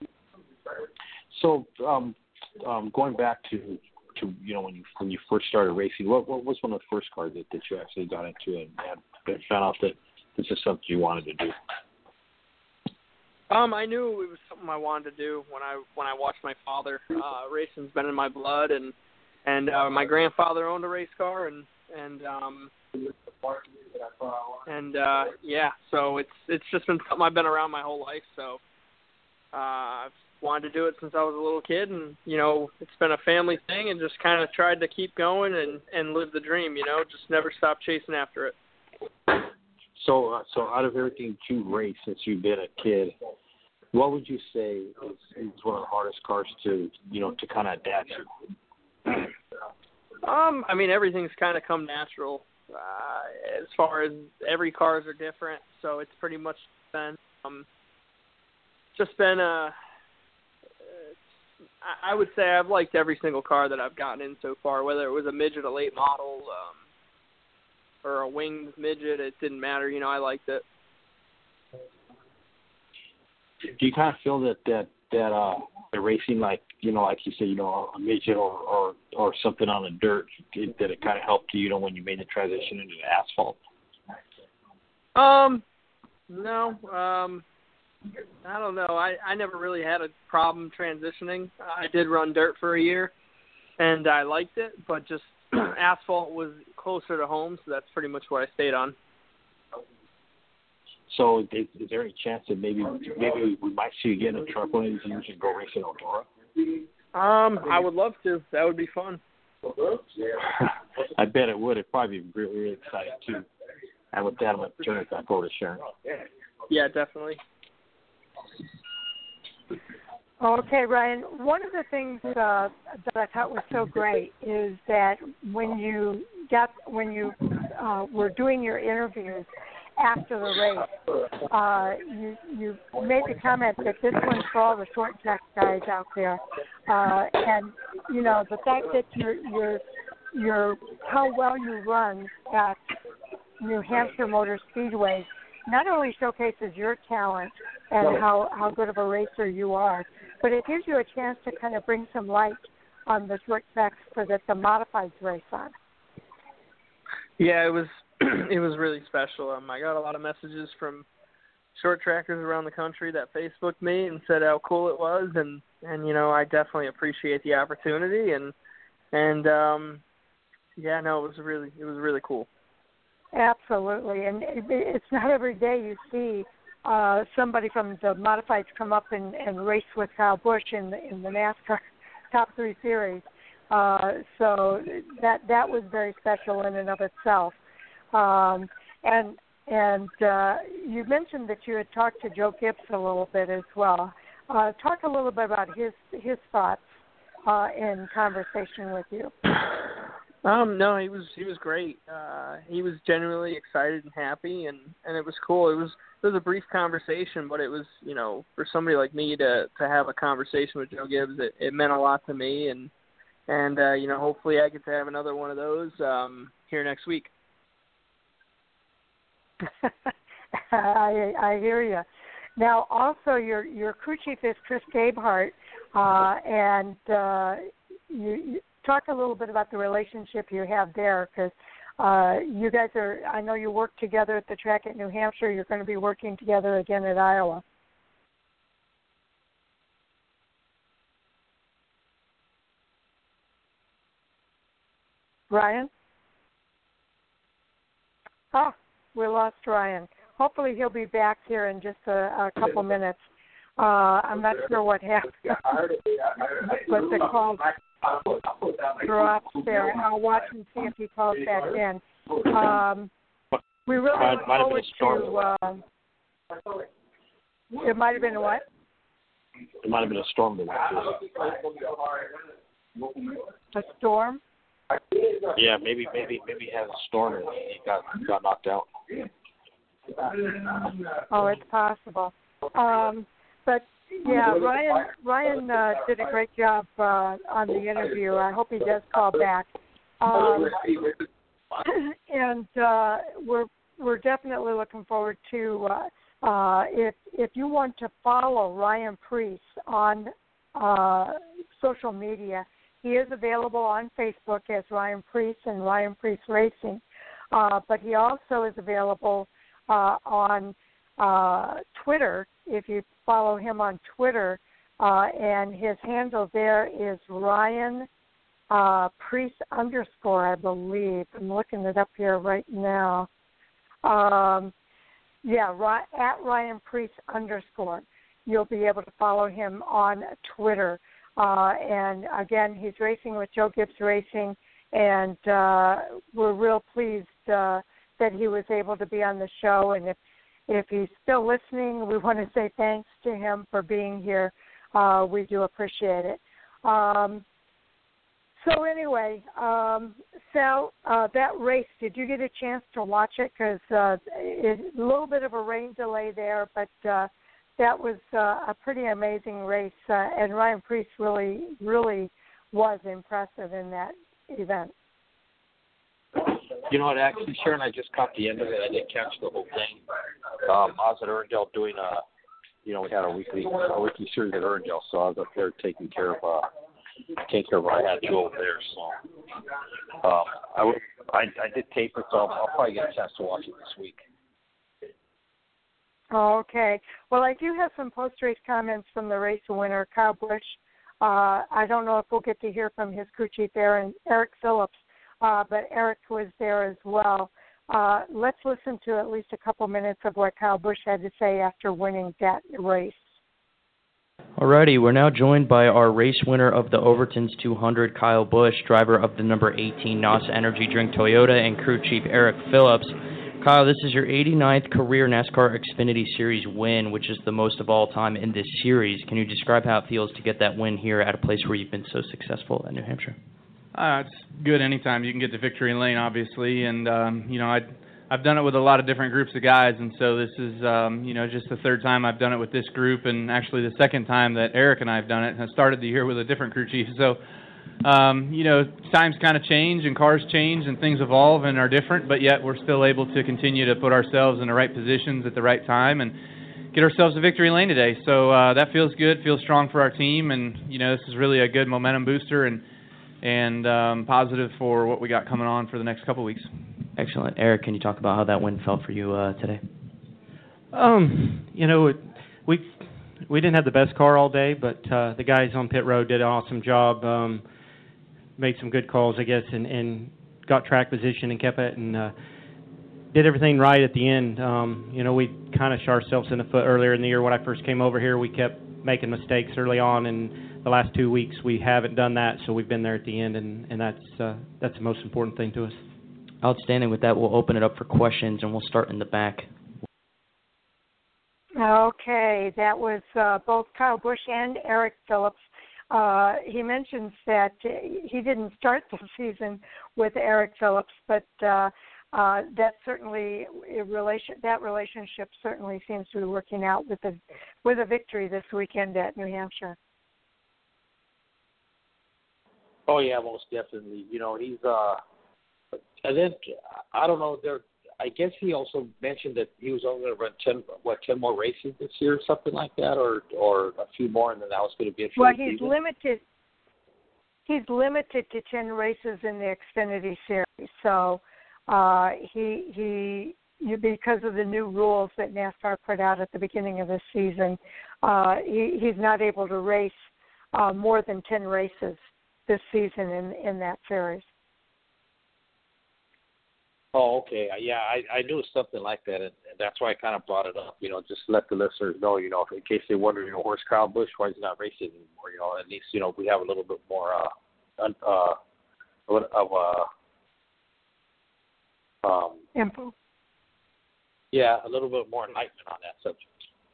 So, um, um, going back to, to you know when you when you first started racing, what what was one of the first cars that, that you actually got into and, and found out that this is something you wanted to do? Um, I knew it was something I wanted to do when I when I watched my father. Uh, racing's been in my blood, and and uh, my grandfather owned a race car, and and um, and uh, yeah, so it's it's just been something I've been around my whole life. So uh, I've wanted to do it since I was a little kid, and you know it's been a family thing, and just kind of tried to keep going and and live the dream. You know, just never stop chasing after it. So, uh, so out of everything that you've raced since you've been a kid, what would you say is, is one of the hardest cars to, you know, to kind of adapt to? Um, I mean, everything's kind of come natural. Uh, as far as every cars are different, so it's pretty much been um, just been a. I would say I've liked every single car that I've gotten in so far, whether it was a midget, a late model. Um, or a winged midget, it didn't matter. You know, I liked it. Do you kind of feel that that that uh, the racing, like you know, like you said, you know, a midget or or, or something on the dirt, it, that it kind of helped you, you know, when you made the transition into the asphalt? Um, no. Um, I don't know. I I never really had a problem transitioning. I did run dirt for a year, and I liked it, but just asphalt was closer to home, so that's pretty much what I stayed on. So is, is there any chance that maybe maybe we might see you get in a truck one of these years and go racing Eldora? Um, I would love to. That would be fun. I bet it would. It'd probably be really, really exciting too. And with that, I'm going to turn it back over to Sharon. Yeah, definitely. Okay, Ryan, one of the things uh, that I thought was so great is that when you got when you uh, were doing your interviews after the race, uh, you you made the comment that this one's for all the short track guys out there, uh, and you know the fact that you're you're you're how well you run at New Hampshire Motor Speedway not only showcases your talent and how, how good of a racer you are, but it gives you a chance to kind of bring some light on the short tracks for that the modifieds race on. Yeah, it was it was really special. Um, I got a lot of messages from short trackers around the country that Facebooked me and said how cool it was, and, and you know, I definitely appreciate the opportunity, and and um, yeah, no, it was really it was really cool. Absolutely, and it, it's not every day you see uh, somebody from the modifieds come up and, and race with Kyle Busch in the in the NASCAR Top Three Series. Uh, so that that was very special in and of itself. Um, and and uh, you mentioned that you had talked to Joe Gibbs a little bit as well. Uh, talk a little bit about his his thoughts uh, in conversation with you. Um, no, he was he was great. Uh, he was genuinely excited and happy, and, and it was cool. It was it was a brief conversation, but it was, you know, for somebody like me to, to have a conversation with Joe Gibbs, it, it meant a lot to me, and and uh, you know, hopefully I get to have another one of those um, here next week. I I hear you. Now, also your your crew chief is Chris Gabehart, uh, and uh, you. you talk a little bit about the relationship you have there, because uh, you guys are, I know you work together at the track at New Hampshire. You're going to be working together again at Iowa. Ryan? Oh, we lost Ryan. Hopefully he'll be back here in just a, a couple minutes. Uh, I'm not sure what happened, but the call drops there. I'll watch and see if he calls back in. Um, we really look forward to. Uh, it might have been a what? It might have been a storm. A storm? Yeah, maybe, maybe, maybe he had a storm and he got got knocked out. Oh, it's possible. Um, but yeah, Ryan Ryan uh, did a great job uh, on the interview. I hope he does call back. Um, and uh, we're we're definitely looking forward to uh, uh, if if you want to follow Ryan Preece on uh, social media, he is available on Facebook as Ryan Preece and Ryan Preece Racing, uh, but he also is available uh, on uh, Twitter. If you follow him on Twitter, uh, and his handle there is Ryan uh, Preece underscore, I believe. I'm looking it up here right now. Um, yeah, at Ryan Preece underscore. You'll be able to follow him on Twitter. Uh, and again, he's racing with Joe Gibbs Racing, and uh, we're real pleased uh, that he was able to be on the show. And if if he's still listening, we want to say thanks to him for being here. Uh, we do appreciate it. Um, so anyway, um, Sal, uh, that race, did you get a chance to watch it? Because uh, it's a little bit of a rain delay there, but uh, that was uh, a pretty amazing race, uh, and Ryan Preece really, really was impressive in that event. You know what, actually, Sharon, I just caught the end of it. I didn't catch the whole thing. Um, I was at Erindale doing a, you know, we had a weekly a weekly series at Erindale, so I was up there taking care of uh, taking care of what I had to go over there. So um, I, w- I I did tape it, so I'll, I'll probably get a chance to watch it this week. Okay. Well, I do have some post-race comments from the race winner, Kyle Busch. Uh, I don't know if we'll get to hear from his crew chief, Aaron, Eric Phillips, uh, but Eric was there as well. Uh, let's listen to at least a couple minutes of what Kyle Busch had to say after winning that race. Alrighty, we're now joined by our race winner of the Overton's two hundred, Kyle Busch, driver of the number eighteen N O S Energy Drink Toyota, and crew chief Eric Phillips. Kyle, this is your eighty-ninth career NASCAR Xfinity Series win, which is the most of all time in this series. Can you describe how it feels to get that win here at a place where you've been so successful at New Hampshire? Uh, it's good anytime you can get to victory lane, obviously, and um, you know I'd, I've done it with a lot of different groups of guys, and so this is um, you know just the third time I've done it with this group, and actually the second time that Eric and I have done it. I started the year with a different crew chief, so um, you know times kind of change and cars change and things evolve and are different, but yet we're still able to continue to put ourselves in the right positions at the right time and get ourselves a victory lane today. So uh, that feels good, feels strong for our team, and you know this is really a good momentum booster and. and um, positive for what we got coming on for the next couple of weeks. Excellent. Eric, can you talk about how that win felt for you uh, today? Um, you know, it, we we didn't have the best car all day, but uh, the guys on pit road did an awesome job. Um, made some good calls, I guess, and, and got track position and kept it and uh, did everything right at the end. Um, you know, we kind of shot ourselves in the foot earlier in the year when I first came over here. We kept making mistakes early on, and the last two weeks we haven't done that, so we've been there at the end, and, and that's uh, that's the most important thing to us. Outstanding. With that, we'll open it up for questions, and we'll start in the back. Okay, that was uh, both Kyle Busch and Eric Phillips. Uh, he mentions that he didn't start the season with Eric Phillips, but uh, uh, that certainly a relation that relationship certainly seems to be working out with a with a victory this weekend at New Hampshire. Oh yeah, most definitely. You know, he's uh, and then I don't know. There, I guess he also mentioned that he was only going to run ten, what, ten more races this year, or something like that, or or a few more, and then that was going to be it for well, the he's season. limited. He's limited to ten races in the Xfinity Series, so uh, he he you, because of the new rules that NASCAR put out at the beginning of the season, uh, he, he's not able to race uh, more than ten races this season in in that series. Oh, okay. Yeah, I, I knew something like that, and, and that's why I kind of brought it up. You know, just let the listeners know. You know, in case they wonder, you know, where's Kyle Busch? Why he's not racing anymore? You know, at least you know we have a little bit more uh, uh, of uh, um, info. Yeah, a little bit more enlightenment on that subject.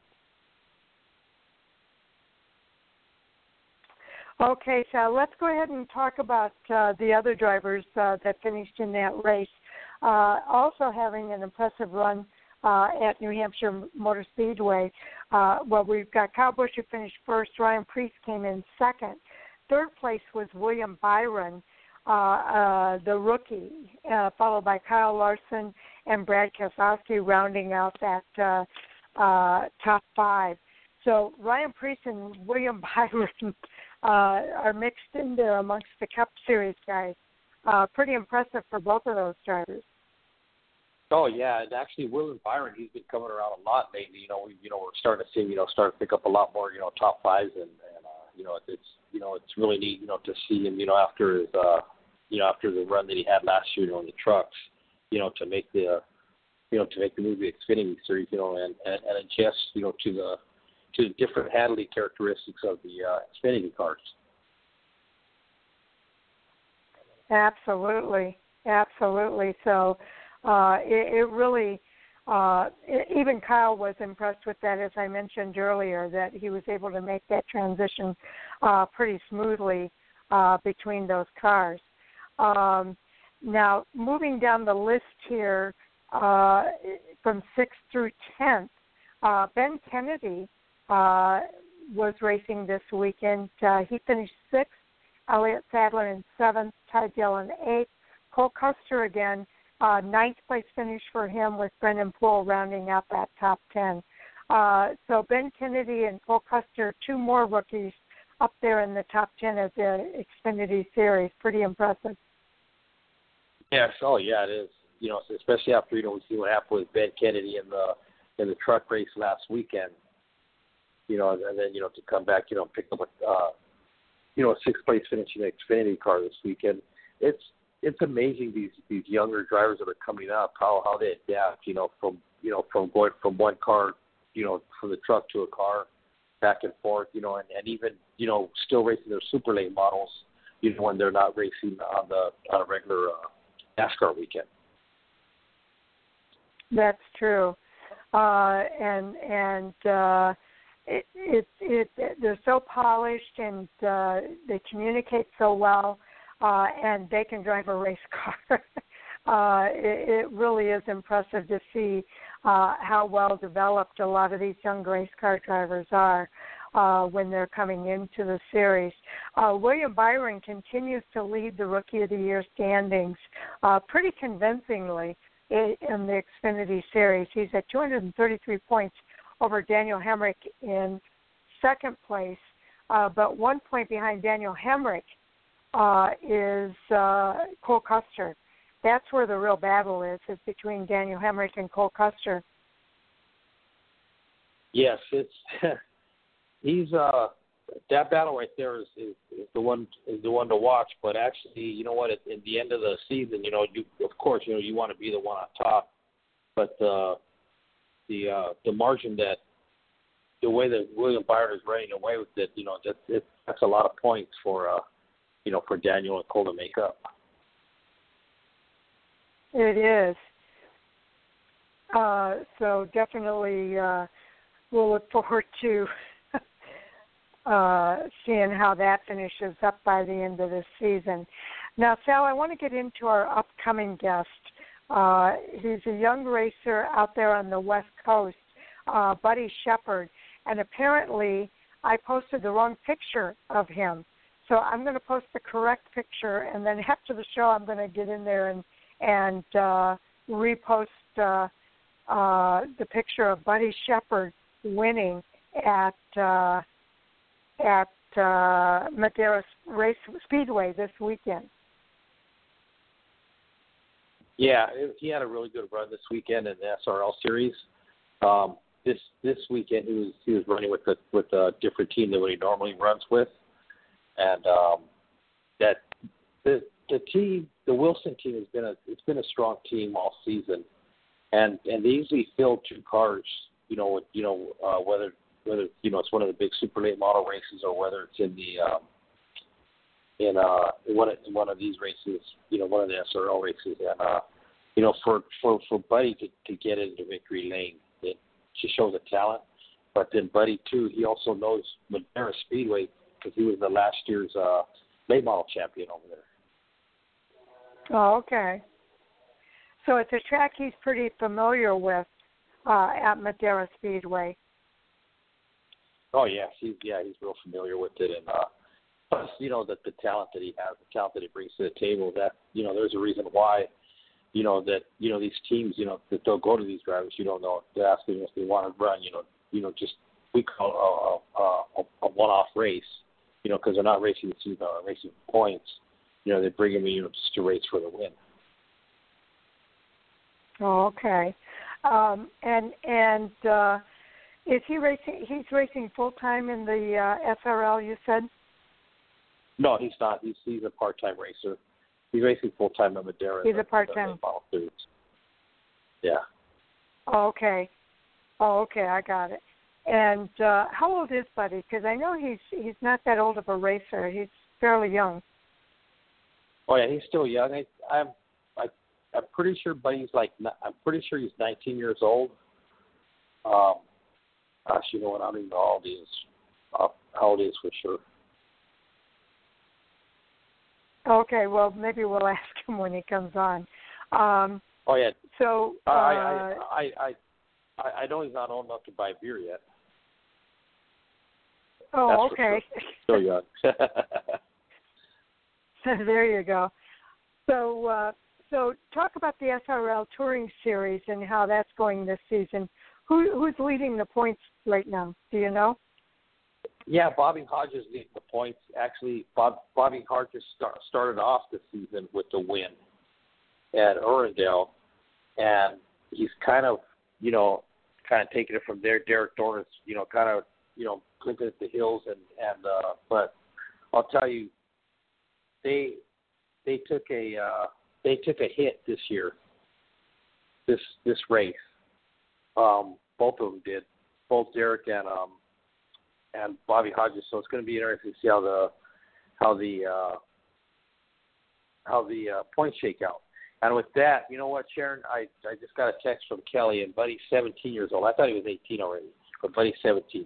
Okay, so let's go ahead and talk about uh, the other drivers uh, that finished in that race. Uh, also having an impressive run uh, at New Hampshire Motor Speedway. Uh, well, we've got Kyle Busch who finished first. Ryan Preece came in second. Third place was William Byron, uh, uh, the rookie, uh, followed by Kyle Larson and Brad Keselowski rounding out that uh, uh, top five. So Ryan Preece and William Byron uh, are mixed in there amongst the Cup Series guys. Uh, pretty impressive for both of those drivers. Oh yeah, and actually William Byron, he's been coming around a lot lately. You know, we you know we're starting to see you know start to pick up a lot more you know top fives, and, and uh, you know it's you know it's really neat you know to see him you know after his uh you know after the run that he had last year you know in the trucks, you know to make the you know to make the move to the Xfinity Series you know and, and, and adjust you know to the to the different handling characteristics of the uh, Xfinity cars. Absolutely, absolutely. So uh, it, it really, uh, it, even Kyle was impressed with that, as I mentioned earlier, that he was able to make that transition uh, pretty smoothly uh, between those cars. Um, now, moving down the list here uh, from sixth through tenth, uh, Ben Kennedy uh, was racing this weekend. Uh, he finished sixth. Elliott Sadler in seventh, Ty Dillon eighth, Cole Custer again, uh, ninth place finish for him with Brendan Poole rounding out that top ten. Uh, so Ben Kennedy and Cole Custer, two more rookies up there in the top ten of the Xfinity Series. Pretty impressive. Yes, oh yeah, it is. You know, especially after you know we see what happened with Ben Kennedy in the in the truck race last weekend. You know, and then you know to come back, you know, pick up a uh, you know, a sixth place finish in the Xfinity car this weekend. It's it's amazing these these younger drivers that are coming up, how how they adapt, you know, from you know, from going from one car, you know, from the truck to a car, back and forth, you know, and, and even, you know, still racing their super late models, you know, when they're not racing on the on a regular uh, NASCAR weekend. That's true. Uh and and uh It, it, it, it, they're so polished and uh, they communicate so well, uh, and they can drive a race car. uh, it, it really is impressive to see uh, how well developed a lot of these young race car drivers are uh, when they're coming into the series. Uh, William Byron continues to lead the Rookie of the Year standings uh, pretty convincingly in, in the Xfinity Series. He's at two hundred thirty-three points over Daniel Hemrick in second place, uh, but one point behind Daniel Hemrick uh, is uh, Cole Custer. That's where the real battle is, is between Daniel Hemrick and Cole Custer. Yes, it's he's uh that battle right there is, is, is the one is the one to watch. But actually, you know what? At, at the end of the season, you know, you of course, you know, you want to be the one on top. But uh, the uh, the margin that the way that William Byron is running away with it, you know, that it, that's a lot of points for uh, you know, for Daniel and Cole to make up. It is. Uh, so definitely, uh, we'll look forward to uh, seeing how that finishes up by the end of the season. Now, Sal, I want to get into our upcoming guest. Uh, he's a young racer out there on the West Coast, uh, Buddy Shepard, and apparently I posted the wrong picture of him. So I'm going to post the correct picture, and then after the show I'm going to get in there and, and uh, repost uh, uh, the picture of Buddy Shepard winning at uh, at uh, Madera Race Speedway this weekend. Yeah, it, he had a really good run this weekend in the S R L series. Um, this this weekend he was he was running with a with a different team than what he normally runs with, and um, that the the team the Wilson team has been a it's been a strong team all season, and and they usually fill two cars. You know, with, you know uh, whether whether you know it's one of the big super late model races or whether it's in the um, in uh in one of, in one of these races, you know, one of the S R L races, and uh, you know, for for for Buddy to, to get into victory lane, it just shows the talent. But then Buddy too, he also knows Madera Speedway because he was the last year's uh, late model champion over there. Oh, okay. So it's a track he's pretty familiar with uh, at Madera Speedway. Oh yeah, he's yeah he's real familiar with it, and uh, plus you know that the talent that he has, the talent that he brings to the table. That you know, there's a reason why. You know, that, you know, these teams, you know, that they'll go to these drivers, you don't know, they ask them if they want to run, you know, you know, just, we call a, a, a, a one-off race, you know, because they're not racing the season, they're racing points. You know, they bring them in, you know, just to race for the win. Oh, okay. Um, and, and uh, is he racing, he's racing full-time in the uh, S R L, you said? No, he's not. He's, he's a part-time racer. He's racing full-time at Madera. He's a part-time. Yeah. Oh, okay. Oh, okay, I got it. And uh, how old is Buddy? Because I know he's he's not that old of a racer. He's fairly young. Oh yeah, he's still young. I, I'm I, I'm pretty sure Buddy's like I'm pretty sure he's nineteen years old. Um, gosh, you know what? I don't even know how old he is. Uh, how old he is for sure. Okay, well, maybe we'll ask him when he comes on. Um, oh yeah. So uh, I, I, I I I know he's not old enough to buy beer yet. Oh, That's okay. Still young. There you go. So, uh, so talk about the S R L Touring Series and how that's going this season. Who, who's leading the points right now? Do you know? Yeah, Bobby Hodges leading the points. Actually, Bob, Bobby Hodges start, started off the season with the win at Irwindale, and he's kind of, you know, kind of taking it from there. Derek Dorn's, you know, kind of, you know, clinking at the hills, and and uh, but I'll tell you, they they took a uh, they took a hit this year. This this race, um, both of them did, both Derek and um. and Bobby Hodges. So it's going to be interesting to see how the how the uh, how the uh, points shake out. And with that, you know what, Sharon? I, I just got a text from Kelly, and Buddy's seventeen years old. I thought he was eighteen already, but Buddy's seventeen.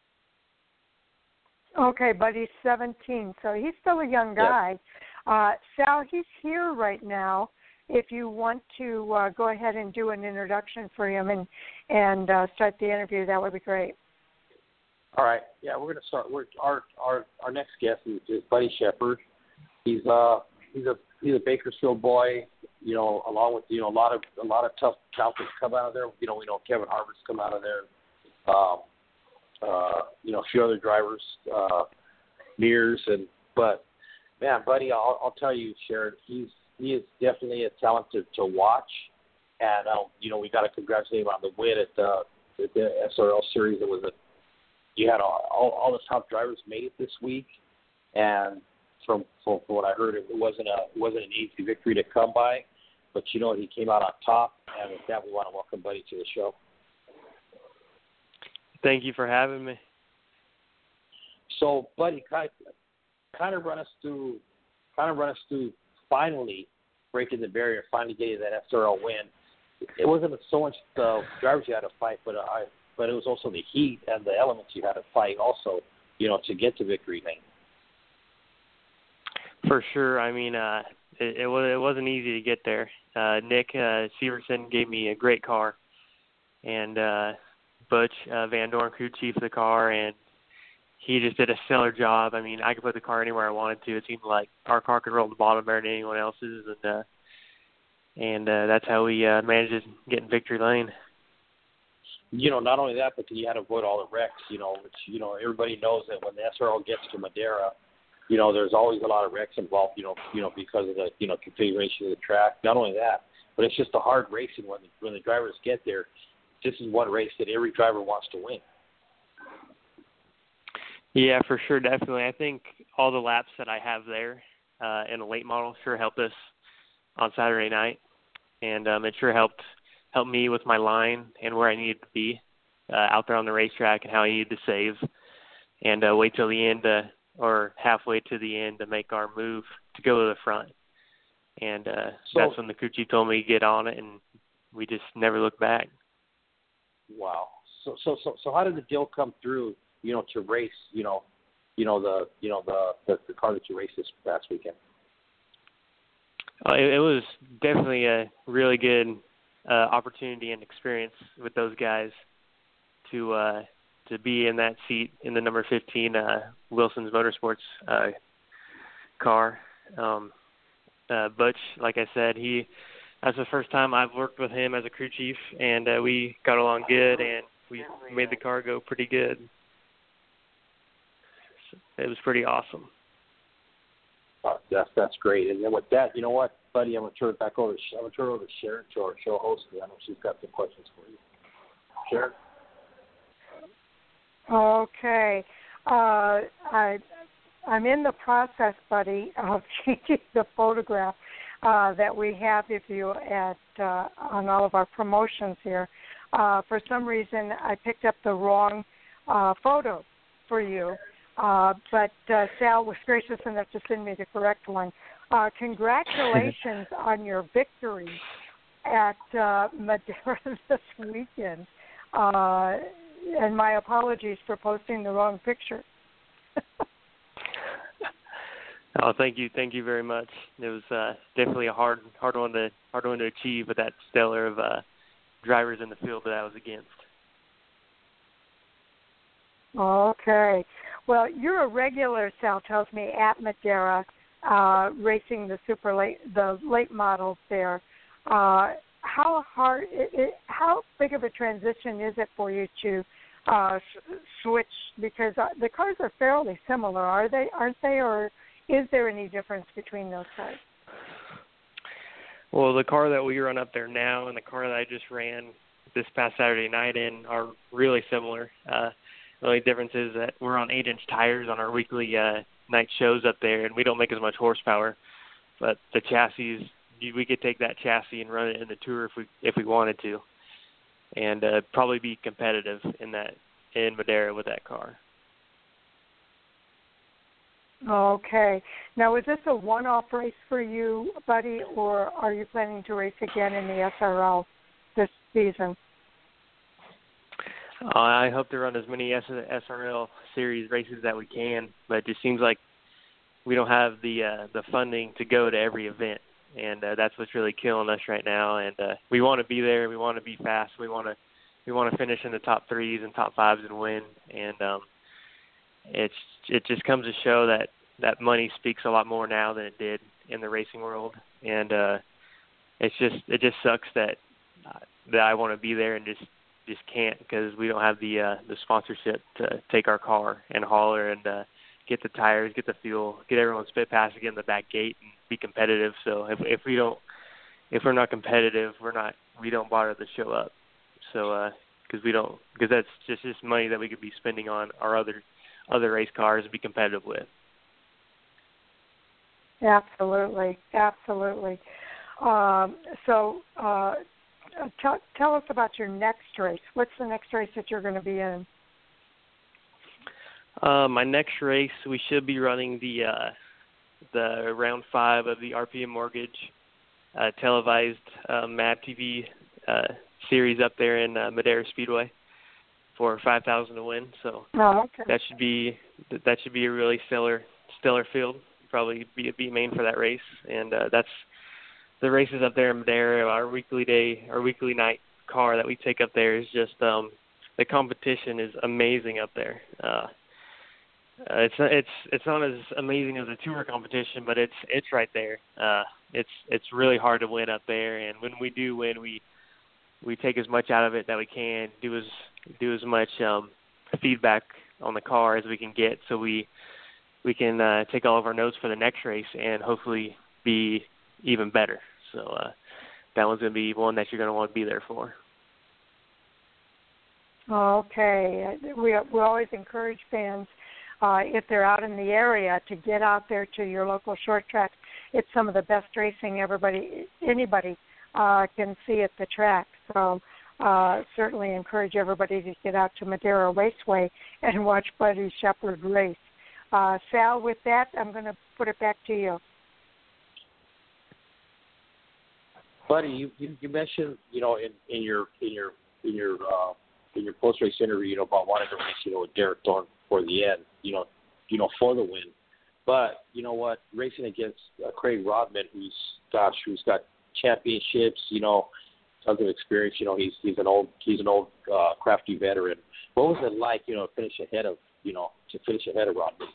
Okay, Buddy's seventeen, so he's still a young guy. Yep. Uh, Sal, he's here right now. If you want to uh, go ahead and do an introduction for him and and uh, start the interview, that would be great. All right. Yeah, we're going to start. We're, our our our next guest is, is Buddy Shepard. He's uh he's a he's a Bakersfield boy. You know, along with you know a lot of a lot of tough outfits come out of there. You know, we know Kevin Harvick's come out of there. Um, uh, you know, a few other drivers, uh, Mears, and but man, Buddy, I'll I'll tell you, Sharon, he's he is definitely a talent to, to watch, and uh, you know we got to congratulate him on the win at the the, the S R L series. It was a you had all, all all the top drivers made it this week, and from from, from what I heard, it wasn't a it wasn't an easy victory to come by. But you know, he came out on top, and with that, we want to welcome Buddy to the show. Thank you for having me. So, Buddy, kind of, kind of run us through, kind of run us through finally breaking the barrier, finally getting that S R L win. It wasn't so much the drivers you had to fight, but I, but it was also the heat and the elements you had to fight, also, you know, to get to victory lane. For sure. I mean, uh, it, it was it wasn't easy to get there. Uh, Nick uh, Severson gave me a great car, and uh, Butch uh, Van Dorn, crew chief of the car, and he just did a stellar job. I mean, I could put the car anywhere I wanted to. It seemed like our car could roll the bottom better than anyone else's, and uh, and uh, that's how we uh, managed to get in victory lane. You know, not only that, but you had to avoid all the wrecks. You know, which you know everybody knows that when the S R L gets to Madera, you know, there's always a lot of wrecks involved. You know, you know because of the you know configuration of the track. Not only that, but it's just a hard racing when the, when the drivers get there. This is one race that every driver wants to win. Yeah, for sure, definitely. I think all the laps that I have there uh, in a late model sure helped us on Saturday night, and um, it sure helped helped me with my line and where I needed to be uh, out there on the racetrack and how I needed to save, and uh, wait till the end uh, or halfway to the end to make our move to go to the front. And uh, so, that's when the crew chief told me to get on it, and we just never looked back. Wow. So so so so how did the deal come through? You know, to race, you know, you know the, you know the, the, the car that you raced this past weekend. Uh, it, it was definitely a really good uh, opportunity and experience with those guys to uh, to be in that seat in the number fifteen uh, Wilson's Motorsports uh, car. Um, uh, Butch, like I said, he that's the first time I've worked with him as a crew chief, and uh, we got along good, and we made the car go pretty good. It was pretty awesome. Uh, that's that's great. And then with that, you know what, buddy, I'm gonna turn it back over. To, I'm gonna turn it over to Sharon, to our show host. I know she's got some questions for you. Sharon. Okay. Uh, I I'm in the process, buddy, of changing the photograph uh, that we have of you at uh, on all of our promotions here. Uh, for some reason, I picked up the wrong uh, photo for you. Uh, but uh, Sal was gracious enough to send me the correct one. Uh, congratulations on your victory at uh, Madera this weekend. Uh, and my apologies for posting the wrong picture. Oh, thank you, thank you very much. It was uh, definitely a hard, hard one to, hard one to achieve with that stellar of uh, drivers in the field that I was against. Okay. Well, you're a regular, Sal tells me, at Madera, uh, racing the super late, the late models there. Uh, how hard, it, it, how big of a transition is it for you to uh, s- switch? Because uh, the cars are fairly similar, are they? Aren't they? Or is there any difference between those cars? Well, the car that we run up there now and the car that I just ran this past Saturday night in are really similar. Uh, The only difference is that we're on eight-inch tires on our weekly uh, night shows up there, and we don't make as much horsepower. But the chassis, we could take that chassis and run it in the Tour if we if we wanted to, and uh, probably be competitive in that in Madera with that car. Okay. Now, is this a one-off race for you, buddy, or are you planning to race again in the S R L this season? Uh, I hope to run as many S R L series races that we can, but it just seems like we don't have the uh, the funding to go to every event, and uh, that's what's really killing us right now. And uh, we want to be there, we want to be fast, we want to we want to finish in the top threes and top fives and win. And um, it's it just comes to show that that money speaks a lot more now than it did in the racing world, and uh, it's just it just sucks that uh, that I want to be there and just. just can't because we don't have the uh, the sponsorship to take our car and hauler and uh, get the tires, get the fuel, get everyone spit past to get in the back gate and be competitive. So if if we don't, if we're not competitive, we're not we don't bother to show up. So uh, because we don't because that's just just money that we could be spending on our other other race cars to be competitive with. Absolutely, absolutely. Um, so, uh, tell tell us about your next race. What's the next race that you're going to be in? Uh, my next race, we should be running the uh, the round five of the R P M Mortgage uh, televised uh, M A D T V uh, series up there in uh, Madera Speedway for five thousand to win. So oh, okay. that should be that should be a really stellar stellar field. Probably be be main for that race, and uh, that's the races up there in Madera. Our weekly day, our weekly night car that we take up there is just um, the competition is amazing up there. Uh, Uh, it's it's it's not as amazing as a tour competition, but it's it's right there. Uh, it's it's really hard to win up there, and when we do win, we we take as much out of it that we can, do as do as much um, feedback on the car as we can get, so we we can uh, take all of our notes for the next race and hopefully be even better. So uh, that one's going to be one that you're going to want to be there for. Okay, we we always encourage fans. Uh, if they're out in the area, to get out there to your local short track. It's some of the best racing everybody, anybody uh, can see at the track. So uh, certainly encourage everybody to get out to Madera Raceway and watch Buddy Shepard race. Uh, Sal, with that, I'm going to put it back to you. Buddy, you, you, you mentioned, you know, in, in your in your in your uh, in your post race interview, you know, about wanting to race, you know, with Derek Thorne for the end, you know, you know, for the win. But you know what, racing against uh, Craig Rodman, who's gosh, who's got championships, you know, tons of experience. You know, he's he's an old he's an old uh, crafty veteran. What was it like, you know, to finish ahead of you know to finish ahead of Rodman?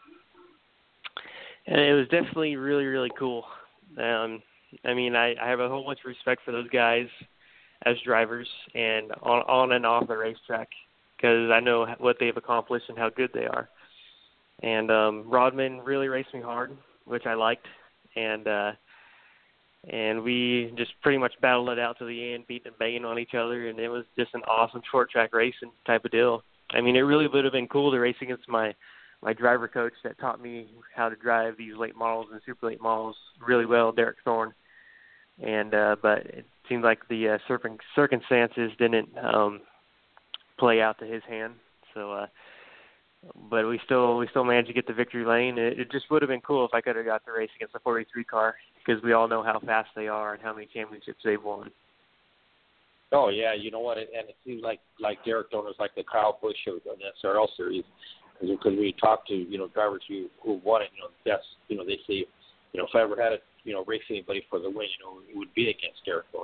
And it was definitely really really cool. Um, I mean, I, I have a whole bunch of respect for those guys as drivers and on on and off the racetrack, because I know what they've accomplished and how good they are. And um, Rodman really raced me hard, which I liked, and uh, and we just pretty much battled it out to the end, beating and banging on each other, and it was just an awesome short track racing type of deal. I mean, it really would have been cool to race against my my driver coach that taught me how to drive these late models and super late models really well, Derek Thorne. And uh, but it seemed like the uh, circum- circumstances didn't um, play out to his hand. So, uh, but we still we still managed to get the victory lane. It, it just would have been cool if I could have got the race against the forty-three car, because we all know how fast they are and how many championships they've won. Oh yeah, you know what? And it seems like like Derek Thorne was like the Kyle Busch of the S R L series, because we talked to you know drivers who who won it. You know, that's you know they say, you know, if I ever had to you know race anybody for the win, you know, it would be against Derek Thorne.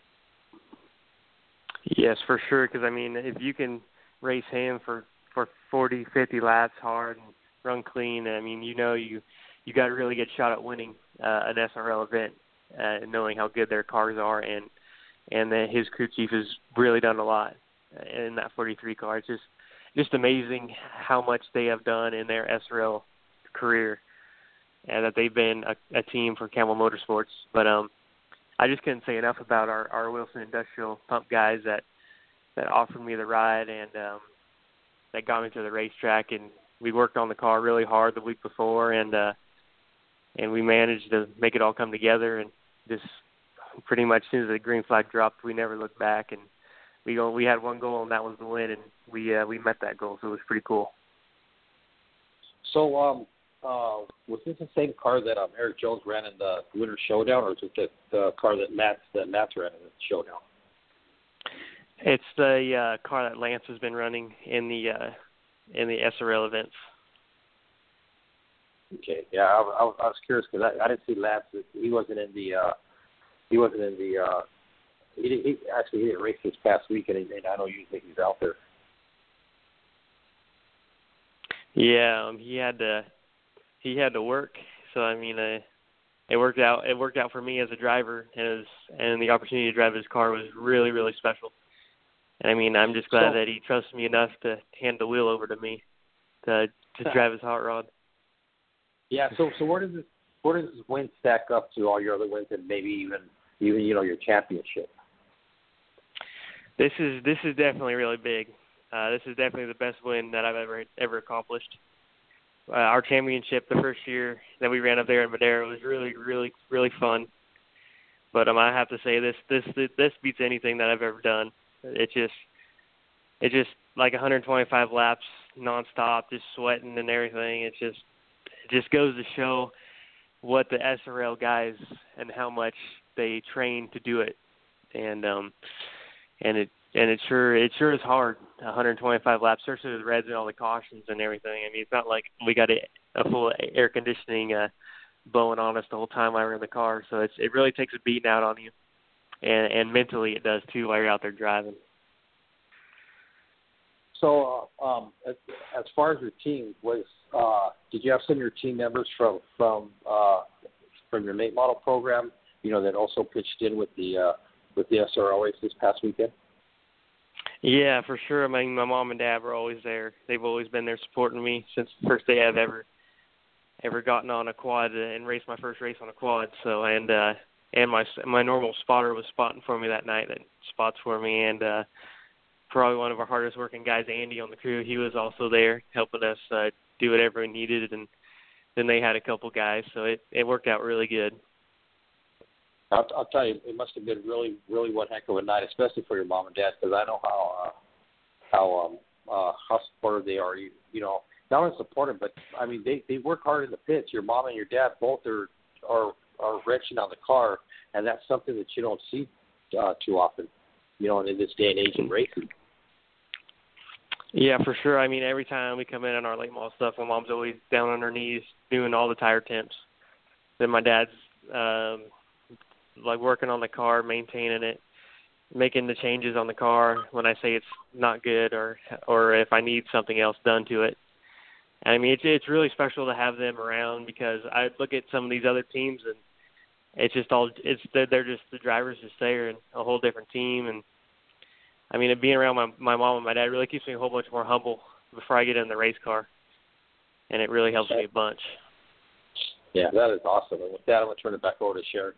Yes, for sure. Because I mean, if you can race him for for forty, fifty laps hard and run clean, I mean, you know, you you got a really good shot at winning uh, an S R L event, uh, knowing how good their cars are, and and that his crew chief has really done a lot in that forty-three car. It's just just amazing how much they have done in their S R L career, and that they've been a, a team for Campbell Motorsports. But um, I just couldn't say enough about our, our Wilson Industrial Pump guys that that offered me the ride and um, that got me to the racetrack. And we worked on the car really hard the week before, and uh, and we managed to make it all come together. And just pretty much as soon as the green flag dropped, we never looked back. And we go, we had one goal, and that was the win, and we uh, we met that goal, so it was pretty cool. So, um, uh, was this the same car that um, Eric Jones ran in the Winter Showdown, or is it the, the car that Matt that Matt ran in the Showdown? It's the uh, car that Lance has been running in the uh, in the S R L events. Okay, yeah, I, I, I was curious because I, I didn't see Lance. He wasn't in the. Uh, he wasn't in the. Uh, he, didn't, he actually he didn't race this past week, and, and I know usually he's out there. Yeah, um, he had to. He had to work, so I mean, uh, it worked out. It worked out for me as a driver, and it was, and the opportunity to drive his car was really, really special. And I mean, I'm just glad so, that he trusted me enough to hand the wheel over to me to to drive his hot rod. Yeah. So, so where does this where does this win stack up to all your other wins, and maybe even even you know your championship? This is this is definitely really big. Uh, this is definitely the best win that I've ever ever accomplished. Uh, our championship the first year that we ran up there in Madera was really, really, really fun. But um, I have to say this this this beats anything that I've ever done. It just it just like one hundred twenty-five laps nonstop, just sweating and everything. It just it just goes to show what the S R L guys and how much they train to do it. And um and it and it sure it sure is hard. one hundred twenty-five laps, especially with the reds and all the cautions and everything. I mean, it's not like we got a, a full air conditioning uh, blowing on us the whole time while we're in the car. So it's it really takes a beating out on you, and and mentally it does too while you're out there driving. So, uh, um, as, as far as your team was, uh, did you have some of your team members from from uh, from your late model program, you know, that also pitched in with the uh, with the S R L race this past weekend? Yeah, for sure. I mean, my mom and dad were always there. They've always been there supporting me since the first day I've ever ever gotten on a quad and raced my first race on a quad. So, and uh, and my my normal spotter was spotting for me that night. That spots for me, and uh, probably one of our hardest working guys, Andy, on the crew. He was also there helping us uh, do whatever we needed, and then they had a couple guys, so it it worked out really good. I'll, I'll tell you, it must have been really, really one heck of a night, especially for your mom and dad, because I know how uh, how um, uh, how supportive they are. You, you know, not only supportive, but I mean, they, they work hard in the pits. Your mom and your dad both are are are wrenching on the car, and that's something that you don't see uh, too often, you know, in this day and age in racing. Yeah, for sure. I mean, every time we come in on our late model stuff, my mom's always down on her knees doing all the tire temps. Then my dad's um, like working on the car, maintaining it, making the changes on the car when I say it's not good, or or if I need something else done to it. I mean, it's it's really special to have them around, because I look at some of these other teams and it's just all it's they're, they're just the drivers just there and a whole different team. And I mean, being around my my mom and my dad really keeps me a whole bunch more humble before I get in the race car, and it really helps me a bunch. Yeah, that is awesome. And with that, I'm going to turn it back over to Sharon.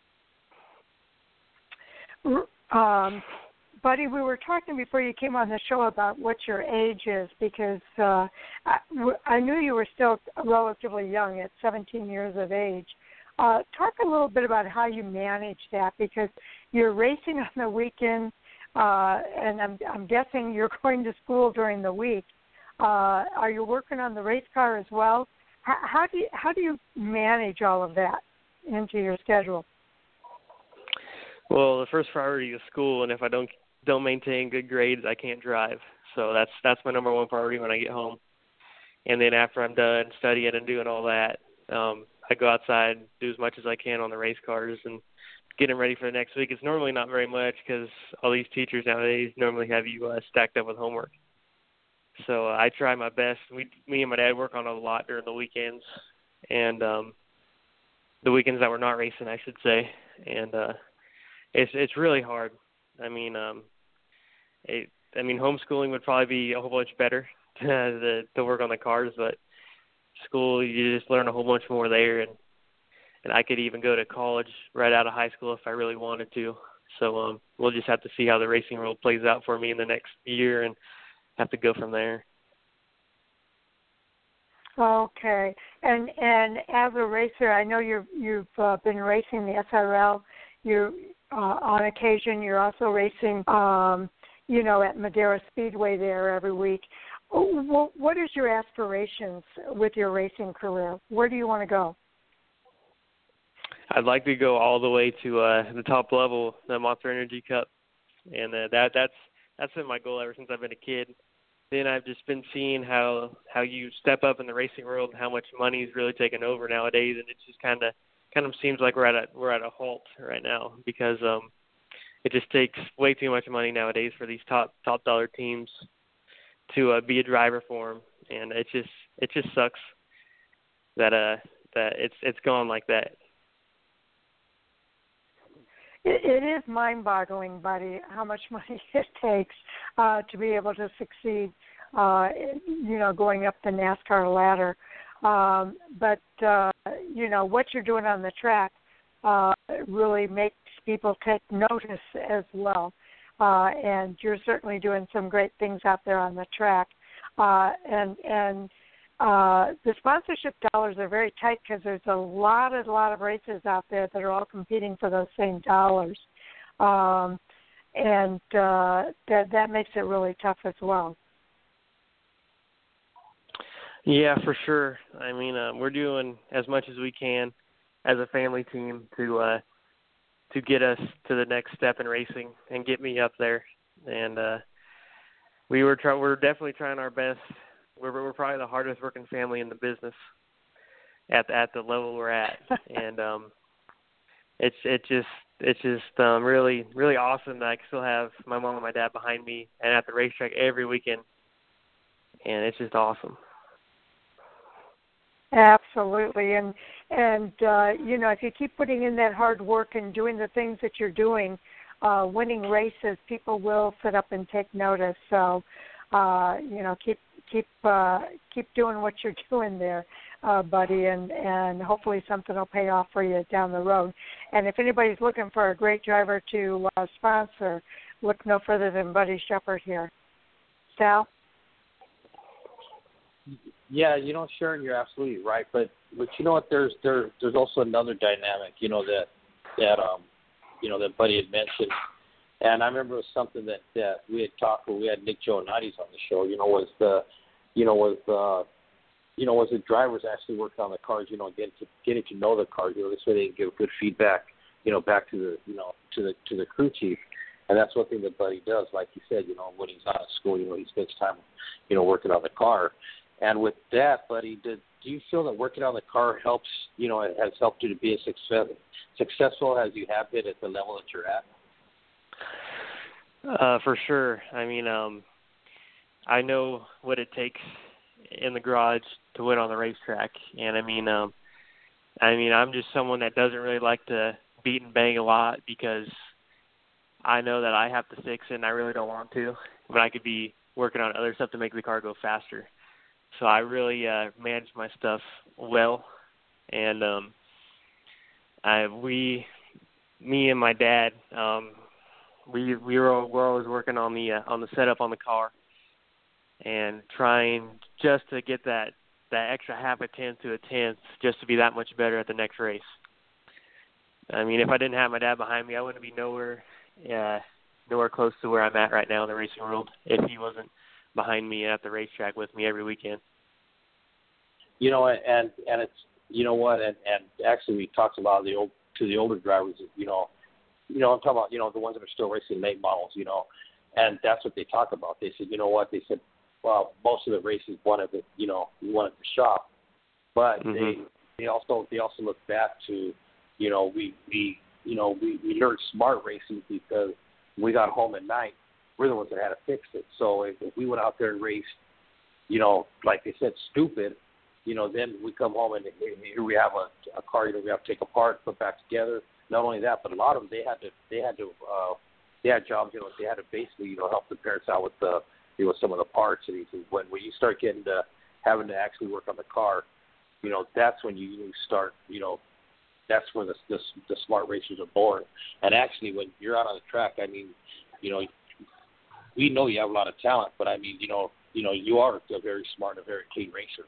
Um, Buddy, we were talking before you came on the show about what your age is, because uh, I, I knew you were still relatively young at seventeen years of age. Uh, talk a little bit about how you manage that, because you're racing on the weekend, uh, and I'm, I'm guessing you're going to school during the week. Uh, are you working on the race car as well? How, how do you, how do you manage all of that into your schedule? Well, the first priority is school, and if I don't don't maintain good grades, I can't drive. So that's that's my number one priority when I get home. And then after I'm done studying and doing all that, um, I go outside and do as much as I can on the race cars and get them ready for the next week. It's normally not very much, because all these teachers nowadays normally have you uh, stacked up with homework. So uh, I try my best. We, me and my dad work on a lot during the weekends, and um, the weekends that we're not racing, I should say. And uh, It's it's really hard. I mean, um, it, I mean, homeschooling would probably be a whole bunch better to, to work on the cars, but school, you just learn a whole bunch more there, and and I could even go to college right out of high school if I really wanted to. So um, we'll just have to see how the racing world plays out for me in the next year, and have to go from there. Okay, and and as a racer, I know you've you've uh, been racing the S R L. You uh, on occasion you're also racing, um, you know, at Madera Speedway there every week. What, what is your aspirations with your racing career? Where do you want to go? I'd like to go all the way to uh, the top level, the Monster Energy Cup, and uh, that that's that's been my goal ever since I've been a kid. Then I've just been seeing how how you step up in the racing world and how much money is really taken over nowadays, and it just kind of kind of seems like we're at a we're at a halt right now, because um, it just takes way too much money nowadays for these top top dollar teams to uh, be a driver for them, and it just it just sucks that uh that it's it's gone like that. It, it is mind-boggling, buddy, how much money it takes uh, to be able to succeed, uh, you know, going up the NASCAR ladder. Um, but, uh, you know, what you're doing on the track uh, really makes people take notice as well. uh, and you're certainly doing some great things out there on the track. Uh, and and uh, the sponsorship dollars are very tight because there's a lot, a lot of races out there that are all competing for those same dollars, um, and uh, that that makes it really tough as well. Yeah, for sure. I mean, uh, we're doing as much as we can as a family team to uh, to get us to the next step in racing and get me up there. And uh, we were try- we're definitely trying our best. We're we're probably the hardest working family in the business at the, at the level we're at, and um, it's it just it's just um, really really awesome that I can still have my mom and my dad behind me and at the racetrack every weekend, and it's just awesome. Absolutely, and and uh, you know, if you keep putting in that hard work and doing the things that you're doing, uh, winning races, people will sit up and take notice. So, uh, you know, keep keep uh, keep doing what you're doing there, uh, buddy, and and hopefully something will pay off for you down the road. And if anybody's looking for a great driver to uh, sponsor, look no further than Buddy Shepherd here. Sal? Yeah, you know, Sharon, you're absolutely right. But but you know what? There's there there's also another dynamic, you know, that that um you know that Buddy had mentioned, and I remember it was something that, that we had talked when we had Nick Giovannides on the show. You know, was the you know was uh you know was the drivers actually working on the cars. You know, getting to getting to know the cars. You know, this way they can give good feedback. You know, back to the you know to the to the crew chief. And that's one thing that Buddy does. Like you said, you know, when he's out of school, you know, he spends time, you know, working on the car. And with that, Buddy, did, do you feel that working on the car helps, you know, it has helped you to be as success, successful as you have been at the level that you're at? Uh, for sure. I mean, um, I know what it takes in the garage to win on the racetrack. And, I mean, um, I mean, I'm just someone that doesn't really like to beat and bang a lot because I know that I have to fix it and I really don't want to. But I could be working on other stuff to make the car go faster. So I really uh, manage my stuff well, and um, I we, me and my dad, um, we we were we're always working on the uh, on the setup on the car, and trying just to get that, that extra half a tenth to a tenth, just to be that much better at the next race. I mean, if I didn't have my dad behind me, I wouldn't be nowhere, uh, nowhere close to where I'm at right now in the racing world if he wasn't behind me at the racetrack with me every weekend. You know, and and it's you know what, and, and actually we talked about the old to the older drivers. You know, you know I'm talking about you know the ones that are still racing late models. You know, and that's what they talk about. They said, you know what, they said, well, most of the races won at the you know we won at the shop, but mm-hmm. they they also they also look back to you know we we you know we, we learned smart racing because we got home at night. We're the ones that had to fix it. So if, if we went out there and raced, you know, like they said, stupid, you know, then we come home and here we have a, a car, you know, we have to take apart, put back together. Not only that, but a lot of them, they had to, they had to, uh, they had jobs, you know, they had to basically, you know, help the parents out with the, you know, some of the parts. And he says, when, when you start getting to having to actually work on the car, you know, that's when you start, you know, that's where the, the, the smart racers are born. And actually, when you're out on the track, I mean, you know, we know you have a lot of talent, but I mean, you know, you know, you are a very smart and a very clean racer.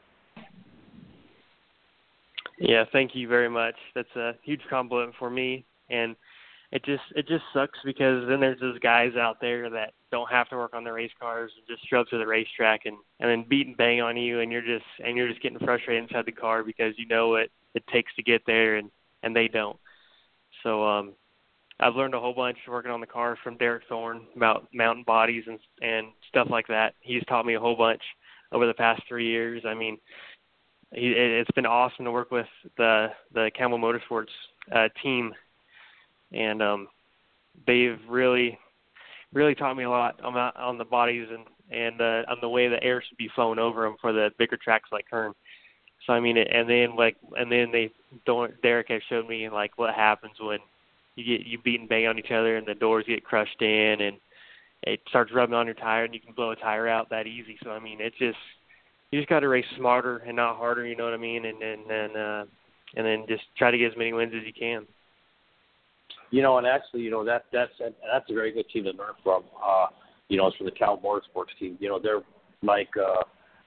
Yeah, thank you very much. That's a huge compliment for me, and it just it just sucks because then there's those guys out there that don't have to work on their race cars and just show up to the racetrack and, and then beat and bang on you, and you're just and you're just getting frustrated inside the car because you know what it takes to get there, and, and they don't. So um, I've learned a whole bunch working on the car from Derek Thorne about mountain bodies and and stuff like that. He's taught me a whole bunch over the past three years. I mean, he, it's been awesome to work with the the Campbell Motorsports uh, team, and um, they've really really taught me a lot on, on the bodies and and uh, on the way the air should be flown over them for the bigger tracks like Kern. So I mean, and then like and then they don't. Derek has showed me like what happens when you get you beat and bang on each other and the doors get crushed in and it starts rubbing on your tire and you can blow a tire out that easy. So I mean, it's just you just got to race smarter and not harder. You know what I mean? And and and uh, and then just try to get as many wins as you can. you know, and actually, you know, that that's and that's a very good team to learn from. Uh, you know, it's from the Cal Motorsports team. You know, they're like, uh,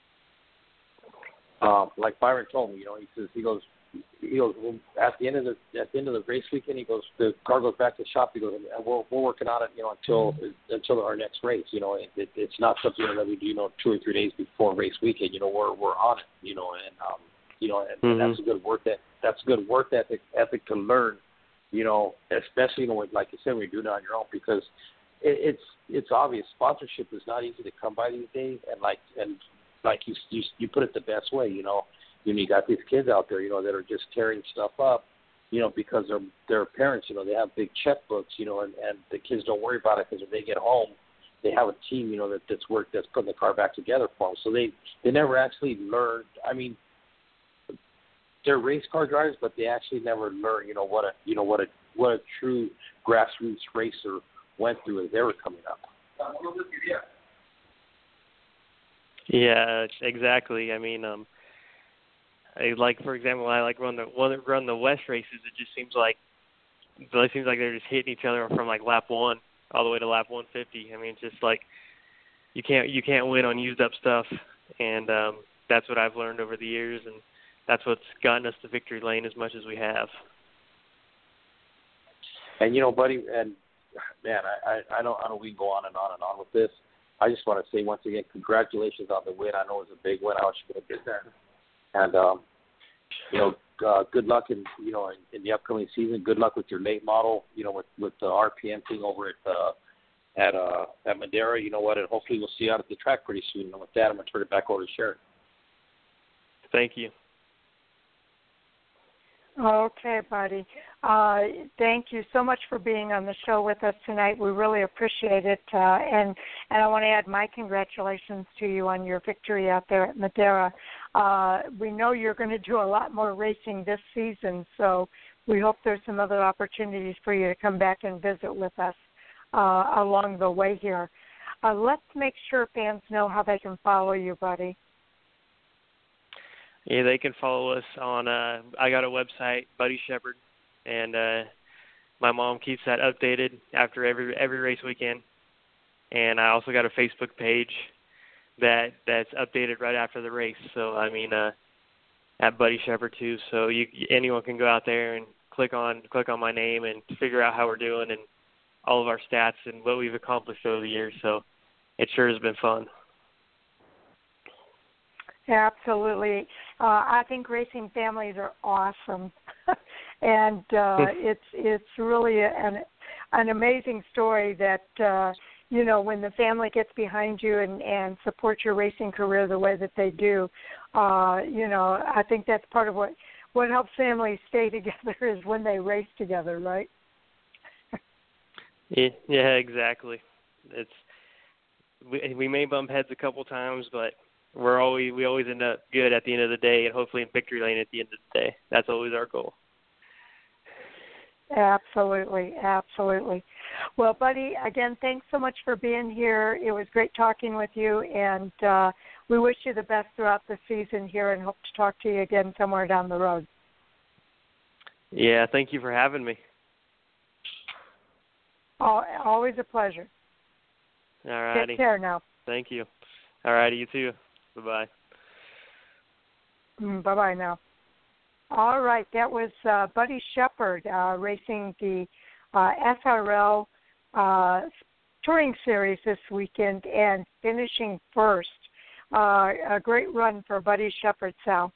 uh, like Byron told me. You know, he says he goes, he goes at the end of the at the end of the race weekend. He goes, the car goes back to the shop. He goes, and we're we're working on it. You know, until until our next race. You know, it, it, it's not something that we do. You know, two or three days before race weekend. You know, we're we're on it. You know, and um, you know, and, mm-hmm. and that's a good work that that's a good work ethic ethic to learn. You know, especially, you know, like you said, when you do it on your own, because it, it's it's obvious sponsorship is not easy to come by these days, and like and like you you, you put it the best way, you know, you, know, you got these kids out there, you know, that are just tearing stuff up, you know, because their their parents, you know, they have big checkbooks, you know, and, and the kids don't worry about it because when they get home, they have a team, you know, that that's work that's putting the car back together for them. So they they never actually learned. I mean, they're race car drivers, but they actually never learn, you know, what a you know what a what a true grassroots racer went through as they were coming up. Yeah, exactly. I mean, um, I, like for example, I like run the run the West races. It just seems like it seems like they're just hitting each other from like lap one all the way to lap one fifty. I mean, it's just like you can't you can't win on used up stuff, and um, that's what I've learned over the years, and that's what's gotten us to victory lane as much as we have. And you know, buddy, and man, I, I, I know I know we can go on and on and on with this. I just want to say once again, congratulations on the win. I know it was a big win. I want you to get there. And um, you know, uh, good luck in you know in, in the upcoming season. Good luck with your late model. You know, with with the R P M thing over at uh, at uh, at Madera. You know what? And hopefully we'll see you out at the track pretty soon. And with that, I'm gonna turn it back over to Sharon. Thank you. Okay, buddy. Uh, thank you so much for being on the show with us tonight. We really appreciate it. Uh, and, and I want to add my congratulations to you on your victory out there at Madera. Uh, we know you're going to do a lot more racing this season, so we hope there's some other opportunities for you to come back and visit with us uh, along the way here. Uh, let's make sure fans know how they can follow you, buddy. Yeah, they can follow us on, uh, I got a website, Buddy Shepherd, and uh, my mom keeps that updated after every every race weekend. And I also got a Facebook page that that's updated right after the race. So, I mean, uh, at Buddy Shepherd too. So you anyone can go out there and click on click on my name and figure out how we're doing and all of our stats and what we've accomplished over the years. So it sure has been fun. Absolutely. Uh, I think racing families are awesome, and uh, it's it's really an an amazing story that uh, you know when the family gets behind you and, and supports your racing career the way that they do. Uh, you know, I think that's part of what what helps families stay together is when they race together, right? yeah, yeah, exactly. It's we we may bump heads a couple times, but We're always we always end up good at the end of the day, and hopefully in victory lane at the end of the day. That's always our goal. Absolutely, absolutely. Well, buddy, again, thanks so much for being here. It was great talking with you, and uh, we wish you the best throughout the season here, and hope to talk to you again somewhere down the road. Yeah, thank you for having me. Always a pleasure. All righty. Take care now. Thank you. All righty, you too. Bye-bye. Mm, bye-bye now. All right, that was uh, Buddy Shepherd uh, racing the uh, S R L uh, Touring Series this weekend and finishing first. Uh, a great run for Buddy Shepherd, Sal.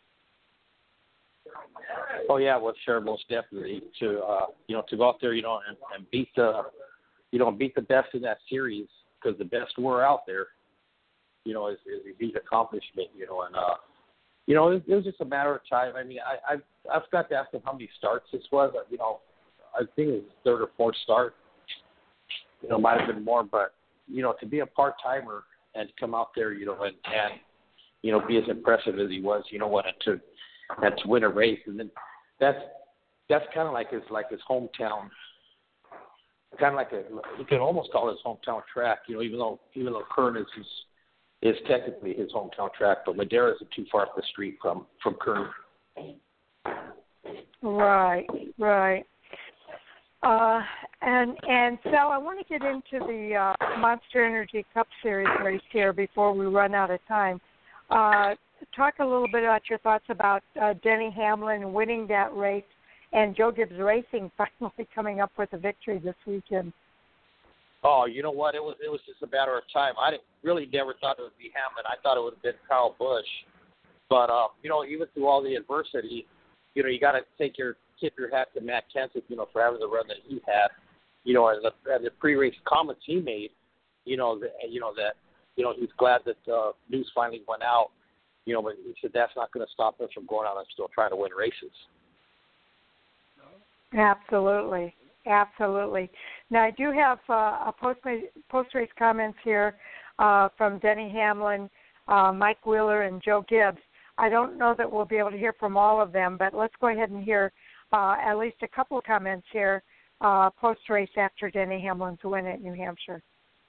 Oh yeah, well sure, most definitely to uh, you know to go out there, you know, and, and beat the you know beat the best in that series because the best were out there. You know, is, is a huge accomplishment, you know, and, uh, you know, it, it was just a matter of time. I mean, I, I've, I've got to ask him how many starts this was. You know, I think it was third or fourth start. You know, might have been more, but, you know, to be a part-timer and to come out there, you know, and, and you know, be as impressive as he was, you know what, and to, and to win a race. And then that's, that's kind of like his, like his hometown, kind of like a, you can almost call it his hometown track, you know, even though, even though Kern is his, is technically his hometown track, but Madera isn't too far up the street from, from Kern. Right, right. Uh, and and so I want to get into the uh, Monster Energy Cup Series race here before we run out of time. Uh, talk a little bit about your thoughts about uh, Denny Hamlin winning that race and Joe Gibbs Racing finally coming up with a victory this weekend. Oh, you know what? It was it was just a matter of time. I didn't, really never thought it would be Hamlin. I thought it would have been Kyle Busch. But uh, you know, even through all the adversity, you know, you got to take your tip your hat to Matt Kenseth, you know, for having the run that he had. You know, and the, and the pre-race comments he made, you know, that you know that you know he's glad that uh, news finally went out. You know, but he said that's not going to stop us from going out and still trying to win races. Absolutely. Absolutely. Now, I do have uh, a post post-race comments here uh, from Denny Hamlin, uh, Mike Wheeler, and Joe Gibbs. I don't know that we'll be able to hear from all of them, but let's go ahead and hear uh, at least a couple of comments here uh, post-race after Denny Hamlin's win at New Hampshire.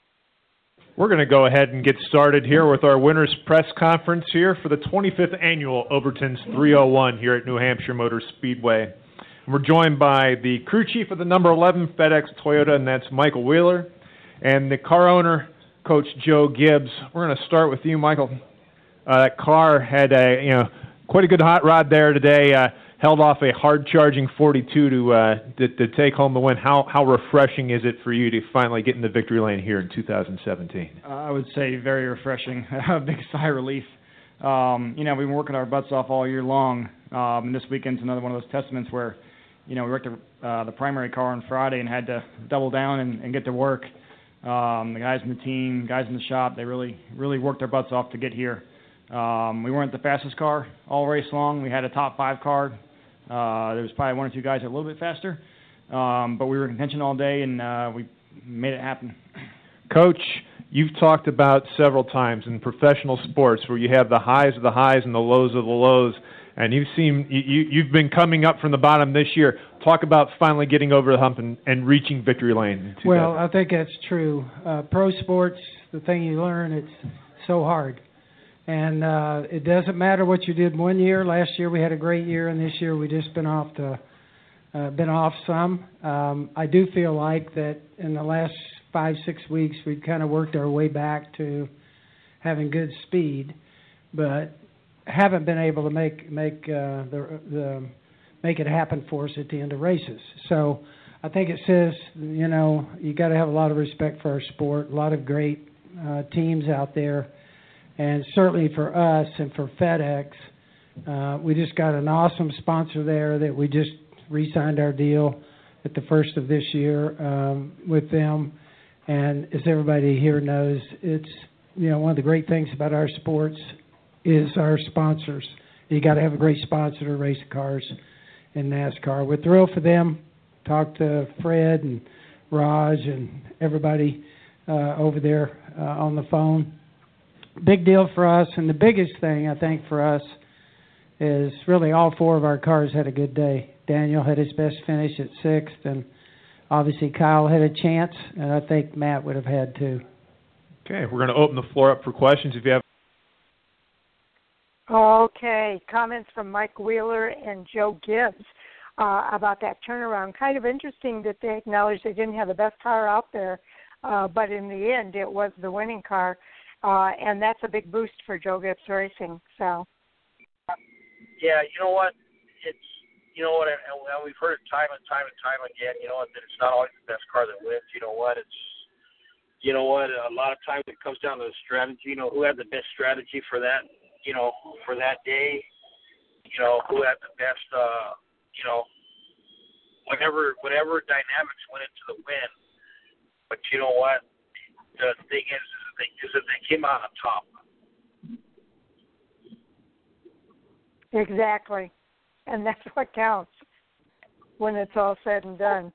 We're going to go ahead and get started here with our winners press conference here for the twenty-fifth annual Overton's three oh one here at New Hampshire Motor Speedway. We're joined by the crew chief of the number eleven FedEx Toyota, and that's Michael Wheeler, and the car owner, Coach Joe Gibbs. We're going to start with you, Michael. Uh, that car had a, you know, quite a good hot rod there today. Uh, held off a hard-charging forty-two to, uh, to to take home the win. How how refreshing is it for you to finally get in the victory lane here in two thousand seventeen? Uh, I would say very refreshing. A big sigh of relief. Um, you know, we've been working our butts off all year long, um, and this weekend's another one of those testaments where, you know, we worked the, uh, the primary car on Friday and had to double down and, and get to work. Um, the guys in the team, guys in the shop, they really, really worked their butts off to get here. Um, we weren't the fastest car all race long. We had a top five car. Uh, there was probably one or two guys that were a little bit faster, um, but we were in contention all day, and uh, we made it happen. Coach, you've talked about several times in professional sports where you have the highs of the highs and the lows of the lows. And you've seen you, you've been coming up from the bottom this year. Talk about finally getting over the hump and, and reaching victory lane. Well, I think that's true. Uh, pro sports, the thing you learn, it's so hard, and uh, it doesn't matter what you did one year. Last year we had a great year, and this year we just been off the uh, been off some. Um, I do feel like that in the last five six weeks we've kind of worked our way back to having good speed, but haven't been able to make make uh, the the make it happen for us at the end of races. So I think it says, you know, you got to have a lot of respect for our sport. A lot of great uh, teams out there, and certainly for us and for FedEx, uh, we just got an awesome sponsor there that we just re-signed our deal at the first of this year um, with them. And as everybody here knows, it's, you know, one of the great things about our sports is our sponsors. You got to have a great sponsor to race cars in NASCAR. We're thrilled for them. Talked to Fred and Raj and everybody uh, over there uh, on the phone. Big deal for us, and the biggest thing I think for us is really all four of our cars had a good day. Daniel had his best finish at sixth, and obviously Kyle had a chance, and I think Matt would have had too. Okay, we're going to open the floor up for questions if you have. Okay, comments from Mike Wheeler and Joe Gibbs uh, about that turnaround. Kind of interesting that they acknowledged they didn't have the best car out there, uh, but in the end it was the winning car, uh, and that's a big boost for Joe Gibbs Racing. So, yeah, you know what? It's you know what, and, and we've heard it time and time and time again. You know, that it's not always the best car that wins. You know what? It's you know what? A lot of times it comes down to the strategy. You know, who had the best strategy for that? You know, for that day, you know, who had the best, uh, you know, whatever whatever dynamics went into the win. But you know what? The thing is, is, they, is that they came out on top. Exactly. And that's what counts when it's all said and done.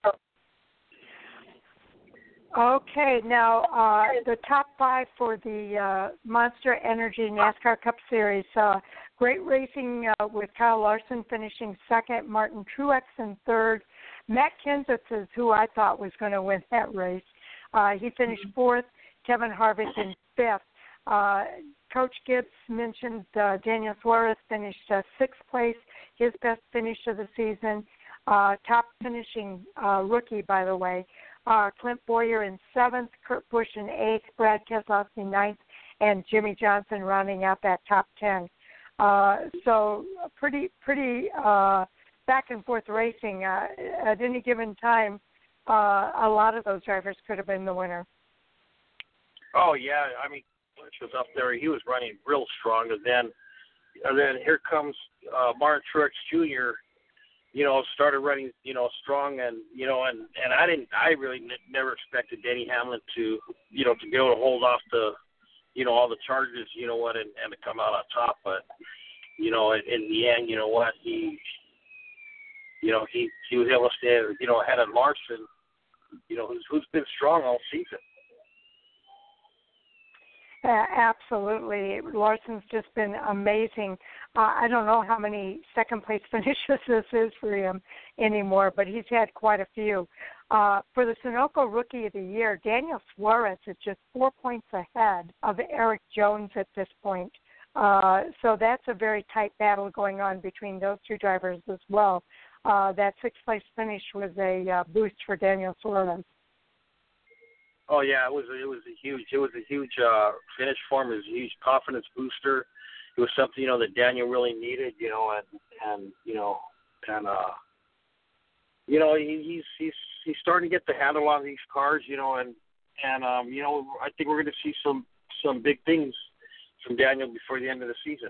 Okay, now uh, the top five for the uh, Monster Energy NASCAR Cup Series. Uh, great racing uh, with Kyle Larson finishing second, Martin Truex in third. Matt Kenseth is who I thought was going to win that race. Uh, he finished fourth, Kevin Harvick in fifth. Uh, Coach Gibbs mentioned uh, Daniel Suarez finished uh, sixth place, his best finish of the season. uh, top finishing uh, rookie, by the way. Uh, Clint Boyer in seventh, Kurt Busch in eighth, Brad Keselowski ninth, and Jimmy Johnson rounding out that top ten. Uh, so pretty, pretty uh, back and forth racing. Uh, at any given time, uh, a lot of those drivers could have been the winner. Oh yeah, I mean, Busch was up there. He was running real strong, and then, and then here comes uh, Martin Truex Junior You know, started running, you know, strong, and you know, and, and I didn't, I really n- never expected Denny Hamlin to, you know, to be able to hold off the, you know, all the charges, you know what, and, and to come out on top. But, you know, in, in the end, you know what, he, you know, he, he was able to stay, you know, ahead of Larson, you know, who's who's been strong all season. Uh, absolutely. Larson's just been amazing. Uh, I don't know how many second-place finishes this is for him anymore, but he's had quite a few. Uh, for the Sunoco Rookie of the Year, Daniel Suarez is just four points ahead of Eric Jones at this point. Uh, so that's a very tight battle going on between those two drivers as well. Uh, that sixth-place finish was a uh, boost for Daniel Suarez. Oh yeah, it was it was a huge it was a huge uh, finish for him. It was a huge confidence booster. It was something, you know, that Daniel really needed, you know, and and you know and uh, you know he, he's he's he's starting to get the handle on these cars, you know, and and um, you know I think we're going to see some some big things from Daniel before the end of the season.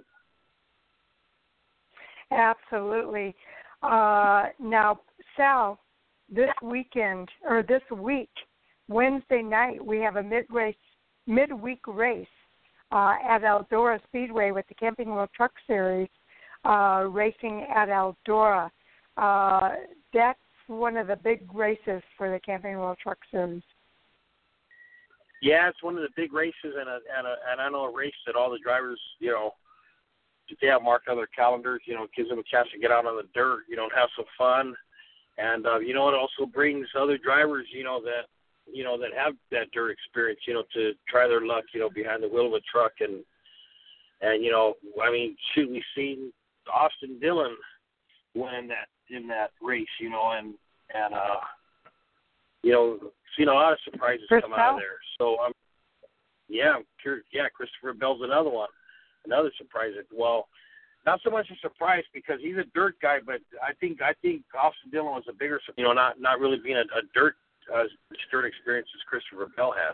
Absolutely. Uh, now, Sal, this weekend or this week. Wednesday night, we have a mid-race, midweek race uh, at Eldora Speedway with the Camping World Truck Series uh, racing at Eldora. Uh, that's one of the big races for the Camping World Truck Series. Yeah, it's one of the big races, and a, and, a, and I know a race that all the drivers, you know, if they have marked on their calendars, you know, it gives them a chance to get out on the dirt, you know, and have some fun. And, uh, you know, it also brings other drivers, you know, that, you know, that have that dirt experience, you know, to try their luck, you know, behind the wheel of a truck. And, and you know, I mean, shoot, we've seen Austin Dillon win that in that race, you know, and, and uh, you know, seen a lot of surprises Christopher. come out of there. So, um, yeah, I'm curious, yeah, Christopher Bell's another one, another surprise. Well, not so much a surprise because he's a dirt guy, but I think I think Austin Dillon was a bigger, you know, not not really being a, a dirt uh, dirt experience as Christopher Bell had.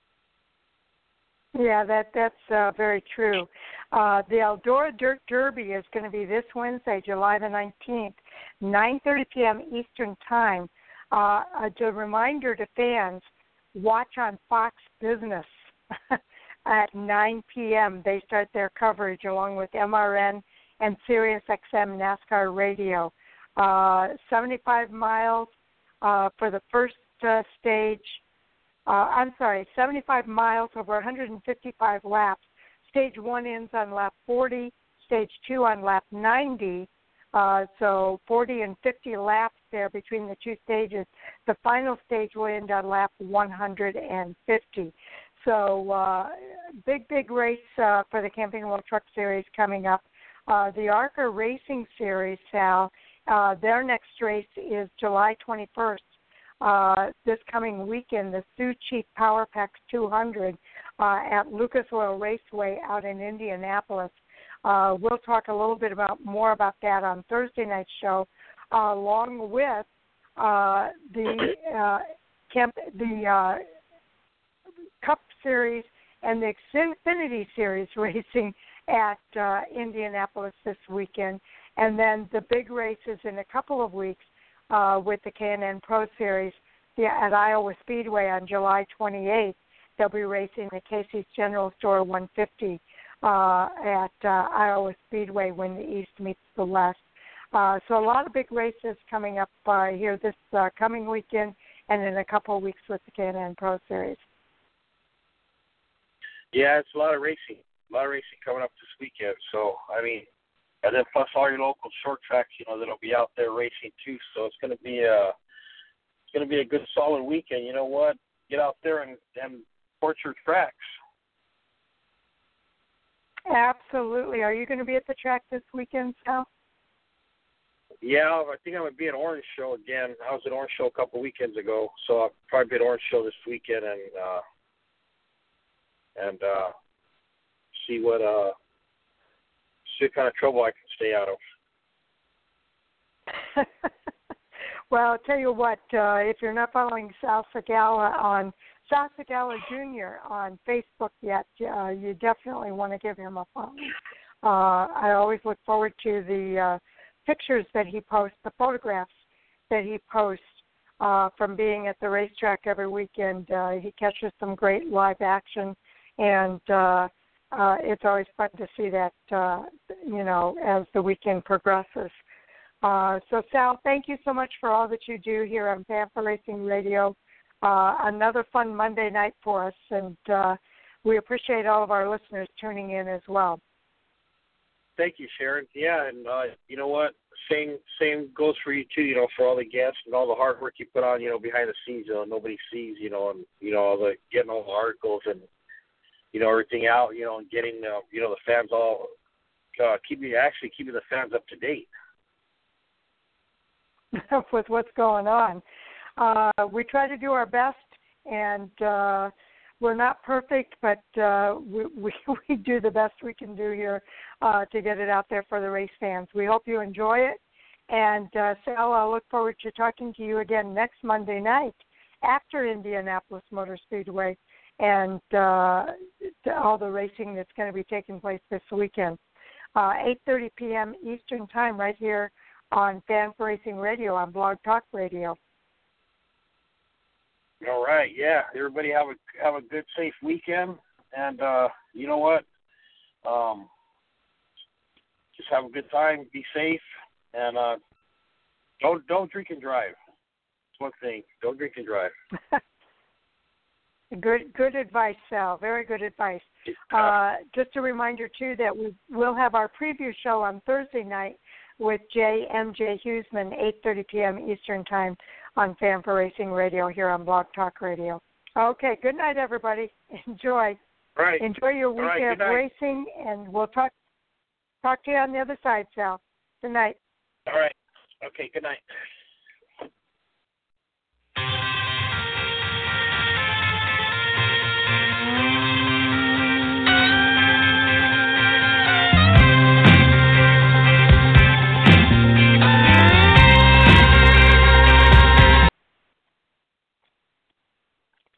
Yeah, that that's uh, very true. Uh, the Eldora Dirt Derby is going to be this Wednesday, July the nineteenth, nine thirty p.m. Eastern Time. Uh, a reminder to fans, watch on Fox Business at nine p.m. They start their coverage along with M R N and Sirius X M NASCAR Radio. Uh, seventy-five miles uh, for the first uh, stage. Uh, I'm sorry, seventy-five miles over one hundred fifty-five laps. Stage one ends on lap forty, stage two on lap ninety. Uh, so forty and fifty laps there between the two stages. The final stage will end on lap one hundred fifty. So uh, big, big race uh, for the Camping World Truck Series coming up. Uh, the ARCA Racing Series, Sal, uh, their next race is July twenty-first. Uh, this coming weekend, the Sioux Chief Power Pack two hundred uh, at Lucas Oil Raceway out in Indianapolis. Uh, we'll talk a little bit about more about that on Thursday night's show, uh, along with uh, the uh, camp, the uh, Cup Series and the Xfinity Series racing at uh, Indianapolis this weekend, and then the big races in a couple of weeks. Uh, with the K and N Pro Series yeah, at Iowa Speedway on July twenty-eighth. They'll be racing the Casey's General Store one fifty uh, at uh, Iowa Speedway when the East meets the West. Uh, so a lot of big races coming up uh, here this uh, coming weekend and in a couple of weeks with the K and N Pro Series. Yeah, it's a lot of racing, a lot of racing coming up this weekend. So, I mean, and then plus all your local short tracks, you know, that'll be out there racing too. So it's going to be a, it's going to be a good solid weekend. You know what? Get out there and, and support your tracks. Absolutely. Are you going to be at the track this weekend, Sal? Yeah, I think I'm gonna be at Orange Show again. I was at Orange Show a couple weekends ago, so I'll probably be at Orange Show this weekend and uh, and uh, see what uh, see what kind of trouble I can stay out of. Well, I'll tell you what, uh, if you're not following Sal Segala on Sal Segala Junior on Facebook yet, uh, you definitely want to give him a follow. Uh, I always look forward to the uh, pictures that he posts, the photographs that he posts uh, from being at the racetrack every weekend. Uh, he catches some great live action, and uh, uh, it's always fun to see that, uh, you know, as the weekend progresses. Uh, so, Sal, thank you so much for all that you do here on Fan for Racing Radio. Uh, another fun Monday night for us, and uh, we appreciate all of our listeners tuning in as well. Thank you, Sharon. Yeah, and uh, you know what? Same same goes for you too. You know, for all the guests and all the hard work you put on. You know, behind the scenes, you know, nobody sees. You know, and you know, all the getting all the articles and you know everything out. You know, and getting uh, you know the fans all uh, keeping actually keeping the fans up to date with what's going on. Uh, we try to do our best, and uh, we're not perfect, but uh, we, we we do the best we can do here uh, to get it out there for the race fans. We hope you enjoy it, and uh, Sal, I look forward to talking to you again next Monday night after Indianapolis Motor Speedway and uh, all the racing that's going to be taking place this weekend. Uh, eight thirty p.m. Eastern Time right here on Fan for Racing Radio on Blog Talk Radio. All right, yeah. Everybody have a have a good, safe weekend, and uh, you know what? Um, just have a good time, be safe, and uh, don't don't drink and drive. That's one thing. Don't drink and drive. Good good advice, Sal. Very good advice. Uh, just a reminder too that we will have our preview show on Thursday night with J M J Huseman, eight thirty p.m. Eastern Time on Fan for Racing Radio here on Blog Talk Radio. Okay, good night, everybody. Enjoy. Right. Enjoy your weekend right, of racing, and we'll talk talk to you on the other side, Sal. Good night. All right. Okay, good night.